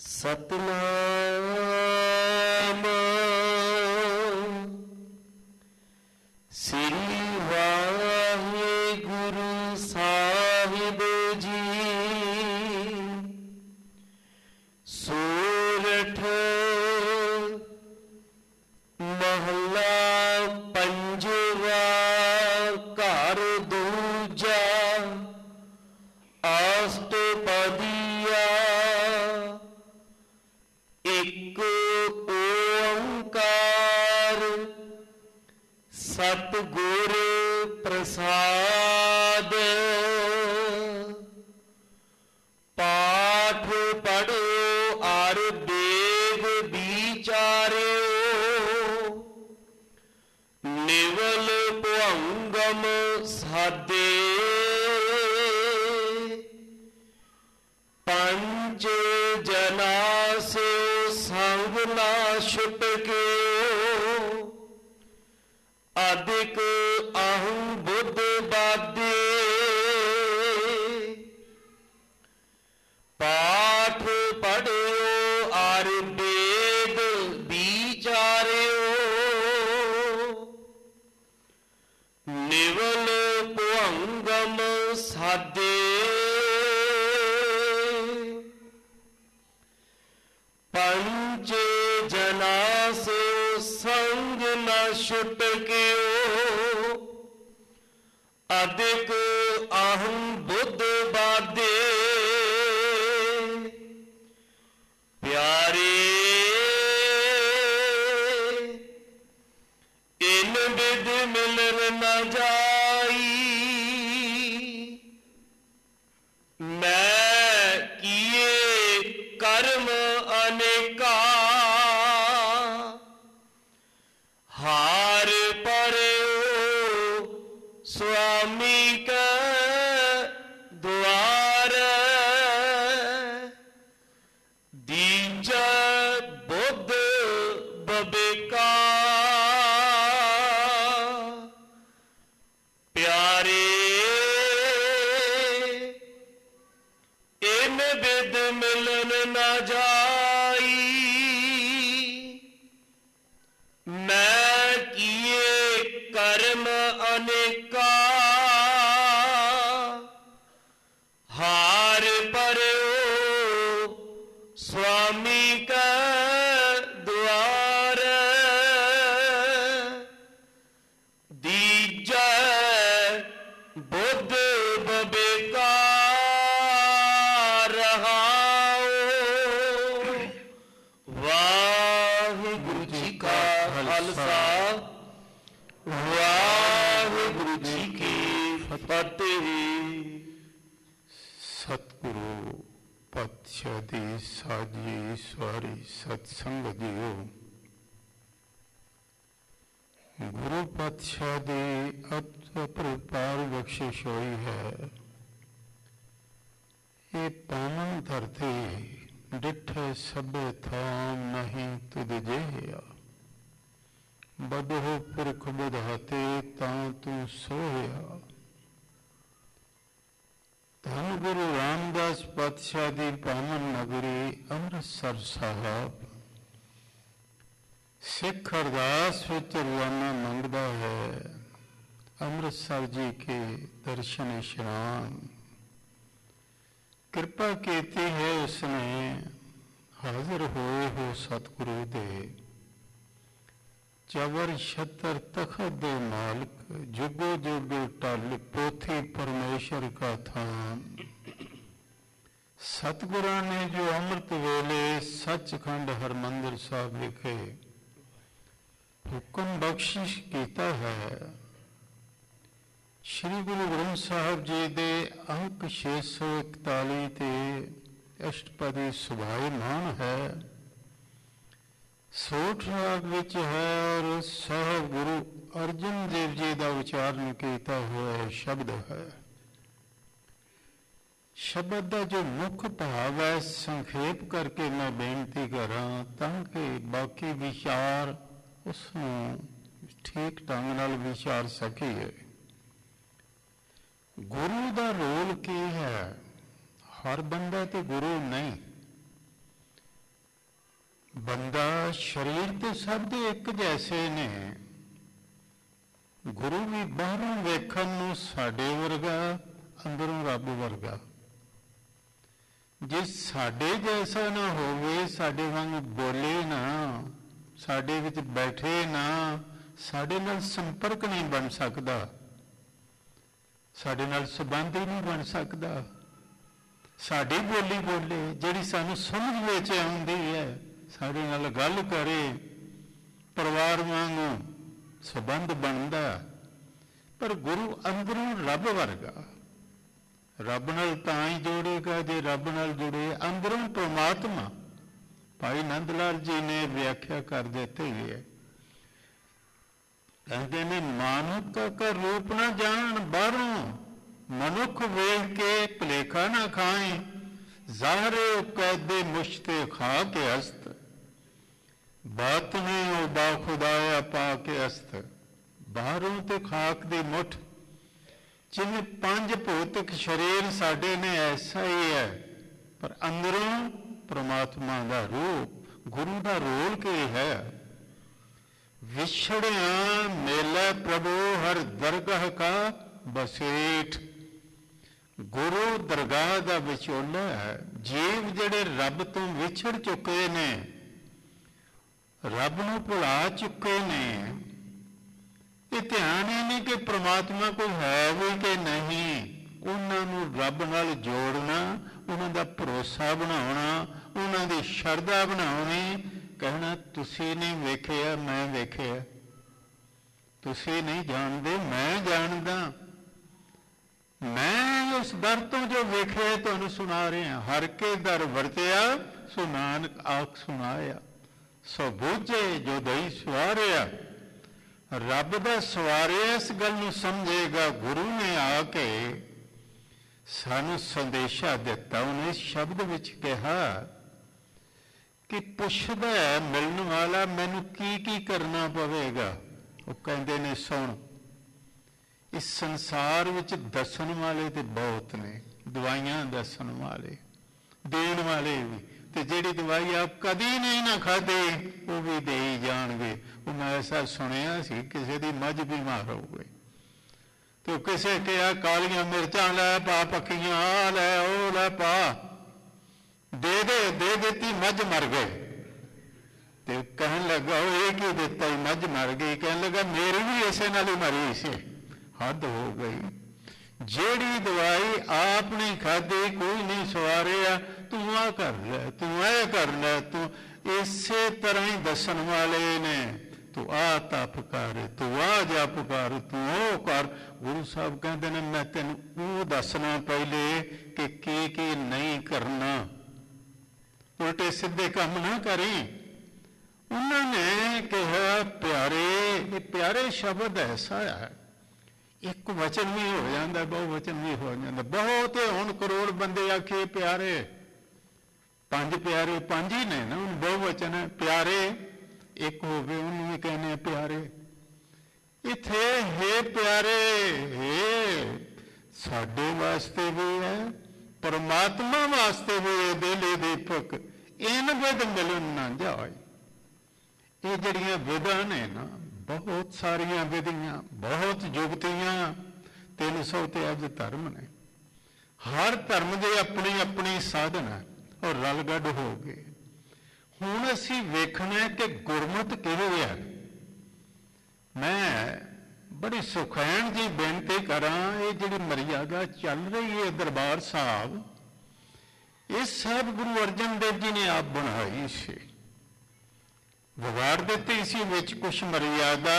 ਸਤਨਾਮ ਸ੍ਰੀ ਵਾਹਿਗੁਰੂ ਸਾਹਿਬ ਜੀ। ਸੋਰਠ ਮਹੱਲਾ ਪੰਜਵਾ। ਘਰ ਦੂਜਾ ਅਸ਼ਟਪਦੀਆ। ਇੱਕ ਓੰਕਾਰ ਸਤਿਗੁਰ ਪ੍ਰਸਾਦ। ਪਾਠ ਪੜ੍ਹੋ ਅਰ ਵੇਦ ਵਿਚਾਰਿਓ। ਨਿਵਲ ਭੁਅੰਗਮ ਸਾਧੇ। ਪੰਜ ਜਨਾ ਸਿਓ ਸੰਗ ਨਾ ਛੁਟਕਿਓ। ਅਧਿਕ ਅਹੰ ਬੁੱਧ ਬਾਧੇ। ਪਾਠ ਪੜ੍ਹਿਓ ਅਰ ਵੇਦ ਵਿਚਾਰਿਓ। ਨਿਵਲ ਭੁਅੰਗਮ ਸਾਧੇ। ਪੰਜ ਜਨਾ ਸਿਓ ਸੰਗ ਨਾ ਛੁਟਕਿਓ। ਅਧਿਕ ਅਹੰ ਬੁੱਧ ਬਾਧੇ। ਪਿਆਰੇ ਇਨ ਵਿਦ ਮਿਲਨ ਨ ਜਾਈ। ਮੈਂ ਕੀਏ ਕਰਮ ਅਨੇਕਾ। ਹਾਰ ਪਰਿਓ ਸੁਆਮੀ ਕੈ ਦੁਆਰ। ਦੀਜੈ ਬੁੱਧ ਬਬੇਕਾ। ਪਿਆਰੇ ਇਨ ਬਿਦ ਮਿਲਨ ਨ ਜਾਈ। ਮੈਂ ਕੀਏ ਕਰਮ ਅਨੇਕਾ। ਹਾਰ ਪਰਿਓ ਸੁਆਮੀ ਕੈ ਦੁਆਰ। ਦੀਜੈ ਬੁੱਧ ਬਬੇਕਾ। ਰਹਾਉ। ਵਾਹਿਗੁਰੂ ਜੀ ਕਾ ਖਾਲਸਾ ਵਾਹਿਗੁਰੂ ਜੀ ਕੀ ਫਤਿਹ। ਸਤਿਗੁਰੂ ਪਾਤਸ਼ਾਹ ਦੀ ਸਾਜੀ ਸਵਾਰੀ ਸਤਸੰਗ ਜੀਓ। ਗੁਰੂ ਪਾਤਸ਼ਾਹ ਦੀ ਅਪਰੁਪਾਰ ਬਖਸ਼ਿਸ਼ ਹੋਈ ਹੈ। ਇਹ ਪਾਵਨ ਧਰਤੀ ਡਿਠੇ ਸਭੇ ਥਾਮ ਨਹੀਂ ਤੁਧ ਜਿਹਾ। ਬਦਹੁ ਪੁਰਖ ਬੁਧਾਤੇ ਤਾਂ ਤੂੰ ਸੋਹਿਆ। ਧੰਨ ਗੁਰੂ ਰਾਮਦਾਸ ਪਾਤਸ਼ਾਹ ਦੀ ਪਾਵਨ ਨਗਰੀ ਅੰਮ੍ਰਿਤਸਰ ਸਾਹਿਬ। ਸਿੱਖ ਅਰਦਾਸ ਵਿੱਚ ਰੋਜ਼ਾਨਾ ਮੰਗਦਾ ਹੈ ਅੰਮ੍ਰਿਤਸਰ ਜੀ ਕੇ ਦਰਸ਼ਨ ਇਸ਼ਨਾਨ। ਕਿਰਪਾ ਕੀਤੀ ਹੈ ਉਸਨੇ ਹਾਜ਼ਰ ਹੋਏ ਹੋ ਸਤਿਗੁਰੂ ਦੇ। ਚਵਰ ਛਤਰ ਤਖਤ ਦੇ ਮਾਲਕ ਜੁਗੋ ਜੁਗ ਟਲ ਪੋਥੀ ਪਰਮੇਸ਼ਰ ਕਾ ਥਾਨ। ਸਤਿਗੁਰਾਂ ਨੇ ਜੋ ਅੰਮ੍ਰਿਤ ਵੇਲੇ ਸੱਚਖੰਡ ਹਰਿਮੰਦਰ ਸਾਹਿਬ ਵਿਖੇ ਹੁਕਮ ਬਖਸ਼ਿਸ਼ ਕੀਤਾ ਹੈ। ਸ਼੍ਰੀ ਗੁਰੂ ਗ੍ਰੰਥ ਸਾਹਿਬ ਜੀ ਦੇ ਅੰਕ 641 ਤੇ ਅਸ਼ਟਪਦੀ ਸੁਭਾਇਮਾਨ ਹੈ। ਸੋਠ ਰਾਗ ਵਿੱਚ ਹੈ ਔਰ ਸਾਹਿਬ ਗੁਰੂ ਅਰਜਨ ਦੇਵ ਜੀ ਦਾ ਉਚਾਰਨ ਕੀਤਾ ਹੋਇਆ ਸ਼ਬਦ ਹੈ। ਸ਼ਬਦ ਦਾ ਜੋ ਮੁੱਖ ਭਾਵ ਹੈ ਸੰਖੇਪ ਕਰਕੇ ਮੈਂ ਬੇਨਤੀ ਕਰਾਂ ਤਾਂ ਕਿ ਬਾਕੀ ਵਿਚਾਰ ਉਸਨੂੰ ਠੀਕ ਢੰਗ ਨਾਲ ਵਿਚਾਰ ਸਕੀਏ। ਗੁਰੂ ਦਾ ਰੋਲ ਕੀ ਹੈ? ਹਰ ਬੰਦਾ ਤੇ ਗੁਰੂ ਨਹੀਂ। ਸਰੀਰ ਤੇ ਸਭ ਦੇ ਇੱਕ ਜੈਸੇ ਨੇ। ਗੁਰੂ ਵੀ ਬਾਹਰੋਂ ਵੇਖਣ ਨੂੰ ਸਾਡੇ ਵਰਗਾ, ਅੰਦਰੋਂ ਰੱਬ ਵਰਗਾ। ਜੇ ਸਾਡੇ ਜੈਸਾ ਨਾ ਹੋਵੇ, ਸਾਡੇ ਵਾਂਗ ਬੋਲੇ ਨਾ, ਸਾਡੇ ਵਿੱਚ ਬੈਠੇ ਨਾ, ਸਾਡੇ ਨਾਲ ਸੰਪਰਕ ਨਹੀਂ ਬਣ ਸਕਦਾ, ਸਾਡੇ ਨਾਲ ਸੰਬੰਧ ਹੀ ਨਹੀਂ ਬਣ ਸਕਦਾ। ਸਾਡੀ ਬੋਲੀ ਬੋਲੇ, ਜਿਹੜੀ ਸਾਨੂੰ ਸਮਝ ਵਿੱਚ ਆਉਂਦੀ ਹੈ, ਸਾਡੇ ਨਾਲ ਗੱਲ ਕਰੇ, ਪਰਿਵਾਰ ਵਾਂਗੂ ਸੰਬੰਧ ਬਣਦਾ। ਪਰ ਗੁਰੂ ਅੰਦਰੋਂ ਰੱਬ ਵਰਗਾ। ਰੱਬ ਨਾਲ ਤਾਂ ਹੀ ਜੋੜੇਗਾ ਜੇ ਰੱਬ ਨਾਲ ਜੁੜੇ, ਅੰਦਰੋਂ ਪ੍ਰਮਾਤਮਾ। ਭਾਈ ਨੰਦ ਲਾਲ ਜੀ ਨੇ ਵਿਆਖਿਆ ਕਰ ਦਿੱਤੀ ਹੈ, ਕਹਿੰਦੇ ਨੇ ਮਾਨੁਖ ਕਾ ਰੂਪ ਨਾ ਜਾਣ ਬਾਹਰੋਂ, ਮਨੁੱਖ ਵੇਖ ਕੇ ਭੁਲੇਖਾ ਨਾ ਖਾਏ, ਜ਼ਾਹਰੇ ਕੈਦੇ ਮੁਸ਼ਤੇ ਖਾ ਕੇ ਅਸਤ, ਬਾਤ ਨੇ ਉਹ ਬਾ ਖੁਦਾਇਆ ਪਾ ਕੇ ਅਸਤ। ਬਾਹਰੋਂ ਤੇ ਖਾਕ ਦੀ ਮੁੱਠ, ਜਿਵੇਂ ਪੰਜ ਭੌਤਿਕ ਸਰੀਰ ਸਾਡੇ ਨੇ ਐਸਾ ਹੀ ਹੈ, ਪਰ ਅੰਦਰੋਂ ਪ੍ਰਮਾਤਮਾ ਦਾ ਰੂਪ। ਗੁਰੂ ਦਾ ਰੋਲ ਕੀ ਹੈ? ਵਿਛੜਿਆ ਮੇਲੇ ਪ੍ਰਭੂ ਹਰ ਦਰਗਾਹ ਕਾ ਬਸੇਠ। ਗੁਰੂ ਦਰਗਾਹ ਦਾ ਵਿਚੋਲਾ ਹੈ। ਜੀਵ ਜਿਹੜੇ ਰੱਬ ਤੋਂ ਵਿਛੜ ਚੁੱਕੇ ਨੇ, ਰੱਬ ਨੂੰ ਭੁਲਾ ਚੁੱਕੇ ਨੇ, ਇਹ ਧਿਆਨ ਹੀ ਨਹੀਂ ਕਿ ਪ੍ਰਮਾਤਮਾ ਕੋਈ ਹੈ ਵੀ ਕਿ ਨਹੀਂ। ਉਹਨਾਂ ਨੂੰ ਰੱਬ ਨਾਲ ਜੋੜਨਾ, ਉਹਨਾਂ ਦਾ ਭਰੋਸਾ ਬਣਾਉਣਾ, ਉਹਨਾਂ ਦੀ ਸ਼ਰਧਾ ਬਣਾਉਣੀ, ਕਹਿਣਾ ਤੁਸੀਂ ਨਹੀਂ ਵੇਖਿਆ ਮੈਂ ਵੇਖਿਆ, ਤੁਸੀਂ ਨਹੀਂ ਜਾਣਦੇ ਮੈਂ ਜਾਣਦਾ, ਮੈਂ ਉਸ ਦਰ ਤੋਂ ਜੋ ਵੇਖਿਆ ਤੁਹਾਨੂੰ ਸੁਣਾ ਰਿਹਾ। ਹਰ ਕੇ ਦਰ ਵਰਤਿਆ ਸੋ ਨਾਨਕ ਆਖ ਸੁਣਾਇਆ, ਸੋ ਬੂਝੇ ਜੋ ਦਈ ਸਵਾਰਿਆ। ਰੱਬ ਦਾ ਸਵਾਰਿਆ ਇਸ ਗੱਲ ਨੂੰ ਸਮਝੇਗਾ। ਗੁਰੂ ਨੇ ਆ ਕੇ ਸਾਨੂੰ ਸੰਦੇਸ਼ਾ ਦਿੱਤਾ। ਉਹਨੇ ਇਸ ਸ਼ਬਦ ਵਿੱਚ ਕਿਹਾ ਕਿ ਪੁੱਛਦਾ ਹੈ ਮਿਲਣ ਵਾਲਾ ਮੈਨੂੰ ਕੀ ਕੀ ਕਰਨਾ ਪਵੇਗਾ। ਉਹ ਕਹਿੰਦੇ ਨੇ ਸੁਣ, ਇਸ ਸੰਸਾਰ ਵਿੱਚ ਦੱਸਣ ਵਾਲੇ ਤੇ ਬਹੁਤ ਨੇ, ਦਵਾਈਆਂ ਦੱਸਣ ਵਾਲੇ, ਦੇਣ ਵਾਲੇ ਵੀ, ਤੇ ਜਿਹੜੀ ਦਵਾਈ ਆਪ ਕਦੀ ਨਹੀਂ ਨਾ ਖਾਧੀ ਉਹ ਵੀ ਦੇ ਹੀ ਜਾਣਗੇ। ਉਹ ਮੈਂ ਐਸਾ ਸੁਣਿਆ ਸੀ, ਕਿਸੇ ਦੀ ਮੱਝ ਬਿਮਾਰ ਹੋ ਗਈ ਤੇ ਕਿਸੇ ਕਿਹਾ ਕਾਲੀਆਂ ਮਿਰਚਾਂ ਲੈ ਪਾ, ਪੱਕੀਆਂ ਆ ਲੈ, ਉਹ ਲੈ ਪਾ, ਦੇ ਦਿੱਤੀ, ਮੱਝ ਮਰ ਗਏ। ਤੇ ਕਹਿਣ ਲੱਗਾ ਉਹ ਇਹ ਕੀ ਦਿੱਤਾ, ਮੱਝ ਮਰ ਗਈ। ਕਹਿਣ ਲੱਗਾ ਮੇਰੀ ਵੀ ਇਸੇ ਨਾਲ ਹੀ ਮਰੀ ਸੀ। ਹੱਦ ਹੋ ਗਈ। ਜਿਹੜੀ ਦਵਾਈ ਆਪ ਨਹੀਂ ਖਾਧੀ, ਕੋਈ ਨਹੀਂ ਸਵਾਰਿਆ, ਤੂੰ ਆ ਕਰ ਲੈ, ਤੂੰ ਇਹ ਕਰ ਲੈ, ਤੂੰ ਇਸੇ ਤਰ੍ਹਾਂ ਹੀ ਦੱਸਣ ਵਾਲੇ ਨੇ। ਤੂੰ ਆ ਤਪ ਕਰ, ਤੂੰ ਆ ਜਪ ਕਰ, ਤੂੰ ਉਹ ਕਰ। ਗੁਰੂ ਸਾਹਿਬ ਕਹਿੰਦੇ ਨੇ ਮੈਂ ਤੈਨੂੰ ਉਹ ਦੱਸਣਾ ਪਹਿਲੇ ਕਿ ਕੀ ਕੀ ਨਹੀਂ ਕਰਨਾ, ਉਲਟੇ ਸਿੱਧੇ ਕੰਮ ਨਾ ਕਰੀ। ਉਹਨਾਂ ਨੇ ਕਿਹਾ ਪਿਆਰੇ, ਇਹ ਪਿਆਰੇ ਸ਼ਬਦ ਐਸਾ ਹੈ, ਇੱਕ ਵਚਨ ਵੀ ਹੋ ਜਾਂਦਾ, ਬਹੁ ਵਚਨ ਵੀ ਹੋ ਜਾਂਦਾ। ਬਹੁਤ ਹੁਣ ਕਰੋੜ ਬੰਦੇ ਆਖੇ ਪਿਆਰੇ, ਪੰਜ ਪਿਆਰੇ, ਪੰਜ ਹੀ ਨੇ ਨਾ, ਹੁਣ ਬਹੁ ਵਚਨ ਹੈ। ਪਿਆਰੇ ਇੱਕ ਹੋਵੇ ਉਹਨੂੰ ਵੀ ਕਹਿੰਦੇ ਪਿਆਰੇ। ਇੱਥੇ ਹੈ ਪਿਆਰੇ, ਸਾਡੇ ਵਾਸਤੇ ਵੀ ਹੈ, ਪਰਮਾਤਮਾ ਵਾਸਤੇ ਵੀ ਹੈ। ਦਿਲੇ ਦੀਪਕ ਇਨ ਵਿਦ ਮਿਲਨ ਨਾ ਜਾਏ। ਇਹ ਜਿਹੜੀਆਂ ਵਿਧਾਂ ਨੇ ਨਾ, ਬਹੁਤ ਸਾਰੀਆਂ ਵਿਧੀਆਂ, ਬਹੁਤ ਜੁਗਤੀਆਂ, 300 ਤੇ ਅੱਜ ਧਰਮ ਨੇ। ਹਰ ਧਰਮ ਦੇ ਆਪਣੀ ਆਪਣੀ ਸਾਧਨ ਹੈ ਔਰ ਰਲ ਗੱਡ ਹੋ ਗਏ। ਹੁਣ ਅਸੀਂ ਵੇਖਣਾ ਕਿ ਗੁਰਮਤਿ ਕਿਹੋ ਹੈ। ਮੈਂ ਬੜੀ ਸੁਖੈਣ ਜੀ ਬੇਨਤੀ ਕਰਾਂ, ਇਹ ਜਿਹੜੀ ਮਰਿਆਦਾ ਚੱਲ ਰਹੀ ਹੈ ਦਰਬਾਰ ਸਾਹਿਬ, ਇਹ ਸਭ ਗੁਰੂ ਅਰਜਨ ਦੇਵ ਜੀ ਨੇ ਆਪ ਬਣਾਈ ਸੀ, ਵਿਗਾੜ ਦਿੱਤੀ ਸੀ। ਵਿੱਚ ਕੁਛ ਮਰਿਆਦਾ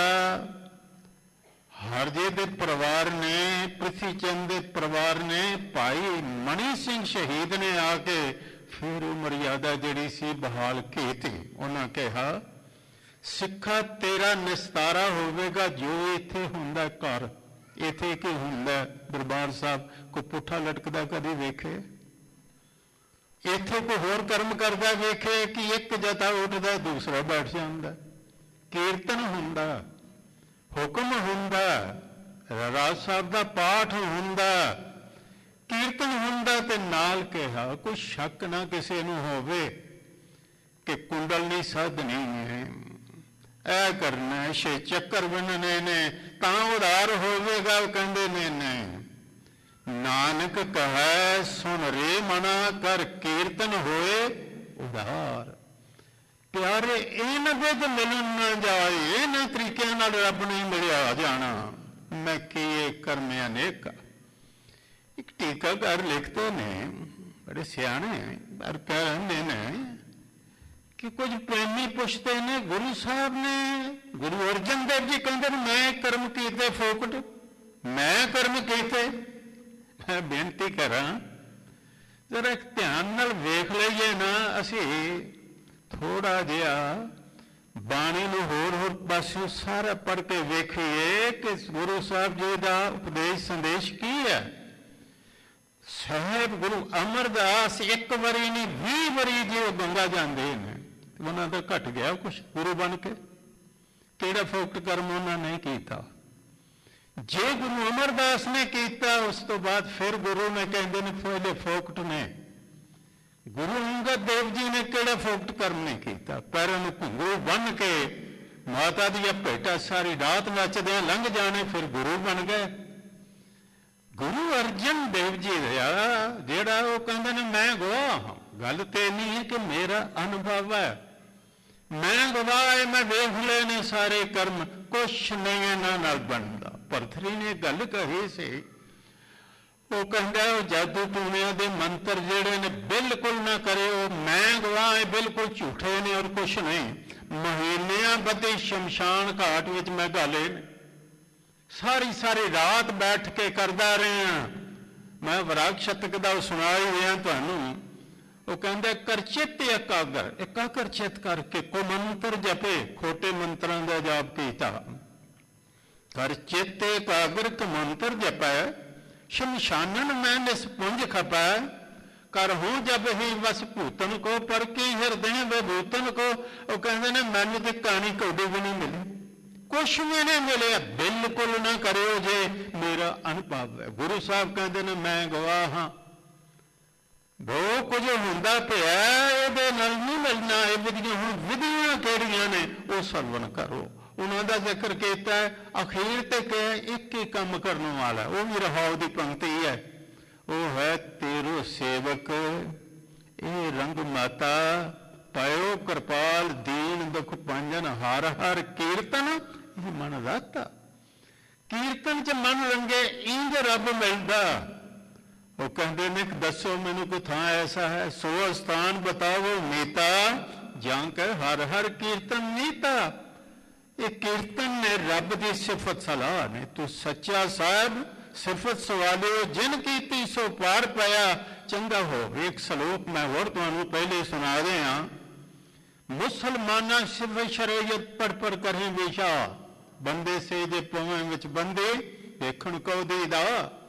ਹਰਜੇ ਦੇ ਪਰਿਵਾਰ ਨੇ, ਪ੍ਰਿਥੀ ਚੰਦ ਦੇ ਪਰਿਵਾਰ ਨੇ, ਭਾਈ ਮਣੀ ਸਿੰਘ ਸ਼ਹੀਦ ਨੇ ਆ ਕੇ ਫਿਰ ਉਹ ਮਰਿਆਦਾ ਜਿਹੜੀ ਸੀ ਬਹਾਲ ਕੀਤੀ। ਉਹਨਾਂ ਕਿਹਾ ਸਿੱਖਾ ਤੇਰਾ ਨਿਸਤਾਰਾ ਹੋਵੇਗਾ, ਜੋ ਇੱਥੇ ਹੁੰਦਾ ਘਰ, ਇੱਥੇ ਕੀ ਹੁੰਦਾ ਦਰਬਾਰ ਸਾਹਿਬ, ਕੋਈ ਪੁੱਠਾ ਲਟਕਦਾ ਕਦੇ ਵੇਖੇ? ਇੱਥੇ ਕੋਈ ਹੋਰ ਕਰਮ ਕਰਦਾ ਵੇਖੇ ਕਿ ਇੱਕ ਜਤਾ ਉੱਠਦਾ ਦੂਸਰਾ ਬੈਠ ਜਾਂਦਾ, ਕੀਰਤਨ ਹੁੰਦਾ, ਹੁਕਮ ਹੁੰਦਾ, ਰਾਜ ਸਾਹਿਬ ਦਾ ਪਾਠ ਹੁੰਦਾ, ਕੀਰਤਨ ਹੁੰਦਾ, ਤੇ ਨਾਲ ਕਿਹਾ ਕੋਈ ਸ਼ੱਕ ਨਾ ਕਿਸੇ ਨੂੰ ਹੋਵੇ ਕਿ ਕੁੰਡਲ ਨਹੀਂ ਸਾਧਨੀ ਹੈ, ਇਹ ਕਰਨਾ, ਛੇ ਚੱਕਰ ਬੰਨਣੇ ਨੇ ਤਾਂ ਉਧਾਰ ਹੋਵੇਗਾ। ਉਹ ਕਹਿੰਦੇ ਨੇ ਨਹੀਂ, ਨਾਨਕ ਕਹੈ ਸੁਣ ਰੇ ਮਨਾ ਕਰ ਕੀਰਤਨ ਹੋਏ ਉਧਾਰ। ਪਿਆਰੇ ਇਹਨਾਂ ਦੇ ਤਾਂ ਮਿਲਣ ਨਾ ਜਾਏ, ਇਹਨਾਂ ਤਰੀਕਿਆਂ ਨਾਲ ਰੱਬ ਨਹੀਂ ਮਿਲਿਆ ਜਾਣਾ। ਮੈਂ ਕੀ ਕਰਮ ਅਨੇਕ। ਇੱਕ ਟੀਕਾਕਾਰ ਲਿਖਦੇ ਨੇ, ਬੜੇ ਸਿਆਣੇ, ਪਰ ਕਹਿੰਦੇ ਨੇ ਕਿ ਕੁਝ ਪ੍ਰੇਮੀ ਪੁੱਛਦੇ ਨੇ ਗੁਰੂ ਸਾਹਿਬ ਨੇ, ਗੁਰੂ ਅਰਜਨ ਦੇਵ ਜੀ ਕਹਿੰਦੇ ਨੇ ਮੈਂ ਕਰਮ ਕੀਤੇ ਫੋਕਟ, ਮੈਂ ਕਰਮ ਕੀਤੇ। ਮੈਂ ਬੇਨਤੀ ਕਰਾਂ ਜਰਾ ਇੱਕ ਧਿਆਨ ਨਾਲ ਵੇਖ ਲਈਏ ਨਾ, ਅਸੀਂ ਥੋੜਾ ਜਿਹਾ ਬਾਣੀ ਨੂੰ ਹੋਰ ਪਾਸੇ ਸਾਰਾ ਪੜ੍ਹ ਕੇ ਵੇਖੀਏ ਕਿ ਗੁਰੂ ਸਾਹਿਬ ਜੀ ਦਾ ਉਪਦੇਸ਼ ਸੰਦੇਸ਼ ਕੀ ਹੈ। ਸਾਹਿਬ ਗੁਰੂ ਅਮਰਦਾਸ ਇੱਕ ਵਾਰੀ ਨਹੀਂ 20 ਵਾਰੀ ਜੇ ਉਹ ਗੰਗਾ ਜਾਂਦੇ ਨੇ, ਉਹਨਾਂ ਦਾ ਘਟ ਗਿਆ ਕੁਛ ਗੁਰੂ ਬਣ ਕੇ। ਕਿਹੜਾ ਫੋਕਟ ਕਰਮ ਉਹਨਾਂ ਨੇ ਕੀਤਾ। ਜੇ ਗੁਰੂ ਅਮਰਦਾਸ ਨੇ ਕੀਤਾ ਉਸ ਤੋਂ ਬਾਅਦ ਫਿਰ ਗੁਰੂ ਨੇ ਕਹਿੰਦੇ ਨੇ ਪਹਿਲੇ ਫੋਕਟ ਨੇ। ਗੁਰੂ ਅੰਗਦ ਦੇਵ ਜੀ ਨੇ ਕਿਹੜਾ ਫੋਕਟ ਕਰਮ ਨਹੀਂ ਕੀਤਾ। ਪੈਰਾਂ ਨੂੰ ਘੁੰਗਰੂ ਬੰਨ ਕੇ ਮਾਤਾ ਦੀਆਂ ਭੇਟਾਂ ਸਾਰੀ ਰਾਤ ਨੱਚਦੇ ਲੰਘ ਜਾਣੇ, ਫਿਰ ਗੁਰੂ ਬਣ ਗਏ। ਗੁਰੂ ਅਰਜਨ ਦੇਵ ਜੀ ਦਾ ਜਿਹੜਾ ਉਹ ਕਹਿੰਦੇ ਨੇ ਮੈਂ ਗਵਾਹ ਹਾਂ। ਗੱਲ ਤੇ ਨਹੀਂ ਹੈ ਕਿ ਮੇਰਾ ਅਨੁਭਵ ਹੈ, ਮੈਂ ਗਵਾਹ ਹੈ, ਮੈਂ ਵੇਖ ਲਏ ਨੇ ਸਾਰੇ ਕਰਮ, ਕੁਛ ਨਹੀਂ ਇਹਨਾਂ ਨਾਲ ਬਣਦਾ। ਭਰਤਰੀ ਨੇ ਗੱਲ ਕਹੀ ਸੀ, ਉਹ ਕਹਿੰਦਾ ਉਹ ਜਾਦੂ ਟੂਣਿਆਂ ਦੇ ਮੰਤਰ ਜਿਹੜੇ ਨੇ ਬਿਲਕੁਲ ਨਾ ਕਰਿਓ, ਮੈਂ ਗਵਾਹ ਹੈ ਬਿਲਕੁਲ ਝੂਠੇ ਨੇ ਔਰ ਕੁਛ ਨਹੀਂ। ਮਹੀਨਿਆਂ ਬੱਧੀ ਸ਼ਮਸ਼ਾਨ ਘਾਟ ਵਿੱਚ ਮੈਂ ਗਾਲੇ ਨੇ, ਸਾਰੀ ਰਾਤ ਬੈਠ ਕੇ ਕਰਦਾ ਰਿਹਾ। ਮੈਂ ਵਿਰਾਗ ਸ਼ਤਕ ਦਾ ਸੁਣਾ ਹੀ ਰਿਹਾ ਤੁਹਾਨੂੰ। ਉਹ ਕਹਿੰਦਾ ਕਰਚਿਤ ਇਕਾਗਰ ਚਿਤ ਕਰਕੇ ਕੋ ਮੰਤਰ ਜਪੇ, ਖੋਟੇ ਮੰਤਰਾਂ ਦਾ ਜਾਪ ਕੀਤਾ। ਕਰਚਿਤ ਇਕਾਗਰ ਕ ਮੰਤਰ ਜਪੈ, ਸ਼ਮਸ਼ਾਨਨ ਮੈਂ ਨਿਸਪੁੰਜ ਖਪੈ। ਕਰ ਹੂੰ ਜਬ ਹੀ ਬਸ ਭੂਤਨ ਕੋ ਪਰ ਕੀ ਹਿਰਦੇ ਵਿਭੂਤਨ ਕੋ। ਉਹ ਕਹਿੰਦੇ ਨੇ ਮੈਨੂੰ ਤੇ ਕਹਾਣੀ ਕੌਡੀ ਵੀ ਨਹੀਂ ਮਿਲੀ, ਕੁਛ ਵੀ ਨਹੀਂ ਮਿਲਿਆ। ਬਿਲਕੁਲ ਨਾ ਕਰਿਓ ਜੇ ਮੇਰਾ ਅਨੁਭਵ ਹੈ। ਗੁਰੂ ਸਾਹਿਬ ਕਹਿੰਦੇ ਨੇ ਮੈਂ ਗਵਾਹ ਹਾਂ, ਬਹੁਤ ਕੁਝ ਹੁੰਦਾ ਪਿਆ ਇਹਦੇ ਨਾਲ ਨਹੀਂ ਮਿਲਣਾ। ਇਹ ਵਿਧੀਆਂ ਹੁਣ ਵਿਧੀਆਂ ਕਿਹੜੀਆਂ ਨੇ ਉਹ ਸਰਵਣ ਕਰੋ। ਉਹਨਾਂ ਦਾ ਜ਼ਿਕਰ ਕੀਤਾ ਅਖੀਰ ਤੇ ਕਿ ਇੱਕ ਹੀ ਕੰਮ ਕਰਨ ਵਾਲਾ, ਉਹ ਵੀ ਰਹਾਉ ਦੀ ਪੰਕਤੀ ਹੈ, ਉਹ ਹੈ ਤੇਰੋ ਸੇਵਕ ਇਹ ਰੰਗ ਮਾਤਾ ਪਾਇਓ ਕਿਰਪਾਲ ਦੀਨ ਦੁਖ ਭੰਜਨ ਹਰ ਹਰ ਕੀਰਤਨ ਇਹ ਮਨ ਰਾਤਾ। ਕੀਰਤਨ ਚ ਮਨ ਰੰਗੇ ਇੰਜ ਰੱਬ ਮਿਲਦਾ। ਉਹ ਕਹਿੰਦੇ ਨੇ ਕਿ ਦੱਸੋ ਮੈਨੂੰ ਕੋਈ ਥਾਂ ਐਸਾ ਹੈ, ਸੋ ਸਥਾਨ ਬਤਾਵੋ ਨੀਤਾ ਜਾਂ ਕੇ ਹਰ ਹਰ ਕੀਰਤਨ ਨੀਤਾ। ਇਹ ਕੀਰਤਨ ਨੇ ਰੱਬ ਦੀ ਸਿਫਤ ਸਲਾਹ ਨੇ। ਤੂੰ ਸੱਚਾ ਸਾਹਿਬ ਸਿਫਤ ਸਵਾਲਿਓ ਜਿਨ ਕੀਤੀ ਸੋ ਪਾਰ ਪਾਇਆ ਚੰਗਾ ਹੋ। ਇੱਕ ਸਲੋਕ ਮੈਂ ਹੋਰ ਤੁਹਾਨੂੰ ਪਹਿਲੇ ਸੁਣਾ ਰਿਹਾ। ਮੁਸਲਮਾਨਾਂ ਸਿਫਤ ਸ਼ਰੀਅਤ ਪੜ ਕਰੇ ਵਿਸ਼ਾ, ਬੰਦੇ ਸੇ ਜੇ ਪਵੇਂ ਵਿੱਚ ਬੰਦੇ ਦੇਖਣ ਕੋ ਦੀਦਾ।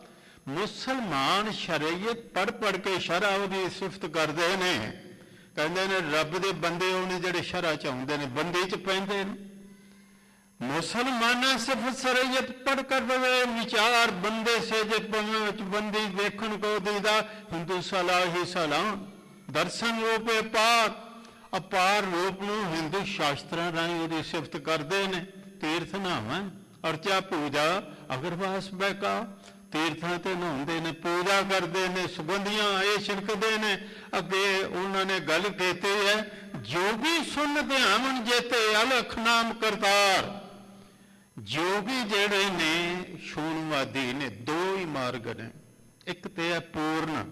ਮੁਸਲਮਾਨ ਸ਼ਰੀਅਤ ਪੜ ਕੇ ਸ਼ਰਅ ਉਹਦੀ ਸਿਫਤ ਕਰਦੇ ਨੇ। ਕਹਿੰਦੇ ਨੇ ਰੱਬ ਦੇ ਬੰਦੇ ਉਹਨੇ ਜਿਹੜੇ ਸ਼ਰਅ ਚ ਆਉਂਦੇ ਨੇ, ਬੰਦੇ ਚ ਪੈਂਦੇ ਨੇ। ਮੁਸਲਮਾਨਾਂ ਸਿਫਤ ਸ਼ਰੀਅਤ ਪੜ ਕਰ ਵਿਚਾਰ, ਬੰਦੇ ਸੇ ਜੇ ਪਵੇਂ ਵਿੱਚ ਬੰਦੀ ਦੇਖਣ ਕੋ ਦੀਦਾ। ਹਿੰਦੂ ਸਲਾਹ ਹੀ ਸਲਾਹ ਦਰਸ਼ਨ ਰੂਪੇ ਪਾਰ, ਅਪਾਰ ਰੂਪ ਨੂੰ ਹਿੰਦੂ ਸ਼ਾਸਤਰਾਂ ਰਾਹੀਂ ਉਹਦੀ ਸਿਫਤ ਕਰਦੇ ਨੇ। ਤੀਰਥ ਨਹਾਵਾਂ ਅਰਚਾ ਪੂਜਾ ਅਗਰਵਾਸ ਬੈਕਾ, ਤੀਰਥਾਂ ਤੇ ਨਹਾਉਂਦੇ ਨੇ, ਪੂਜਾ ਕਰਦੇ ਨੇ, ਸੁਗੰਧੀਆਂ ਇਹ ਛਿੜਕਦੇ ਨੇ। ਅੱਗੇ ਉਹਨਾਂ ਨੇ ਗੱਲ ਕੀਤੀ ਹੈ ਜੋਗੀ ਸੁਨ ਧਿਆਵਨ ਜੇਤੇ ਅਲਖ ਨਾਮ ਕਰਤਾਰ। ਜੋਗੀ ਜਿਹੜੇ ਨੇ ਸ਼ੂਨਵਾਦੀ ਨੇ, ਦੋ ਹੀ ਮਾਰਗ ਨੇ। ਇੱਕ ਤੇ ਹੈ ਪੂਰਨ।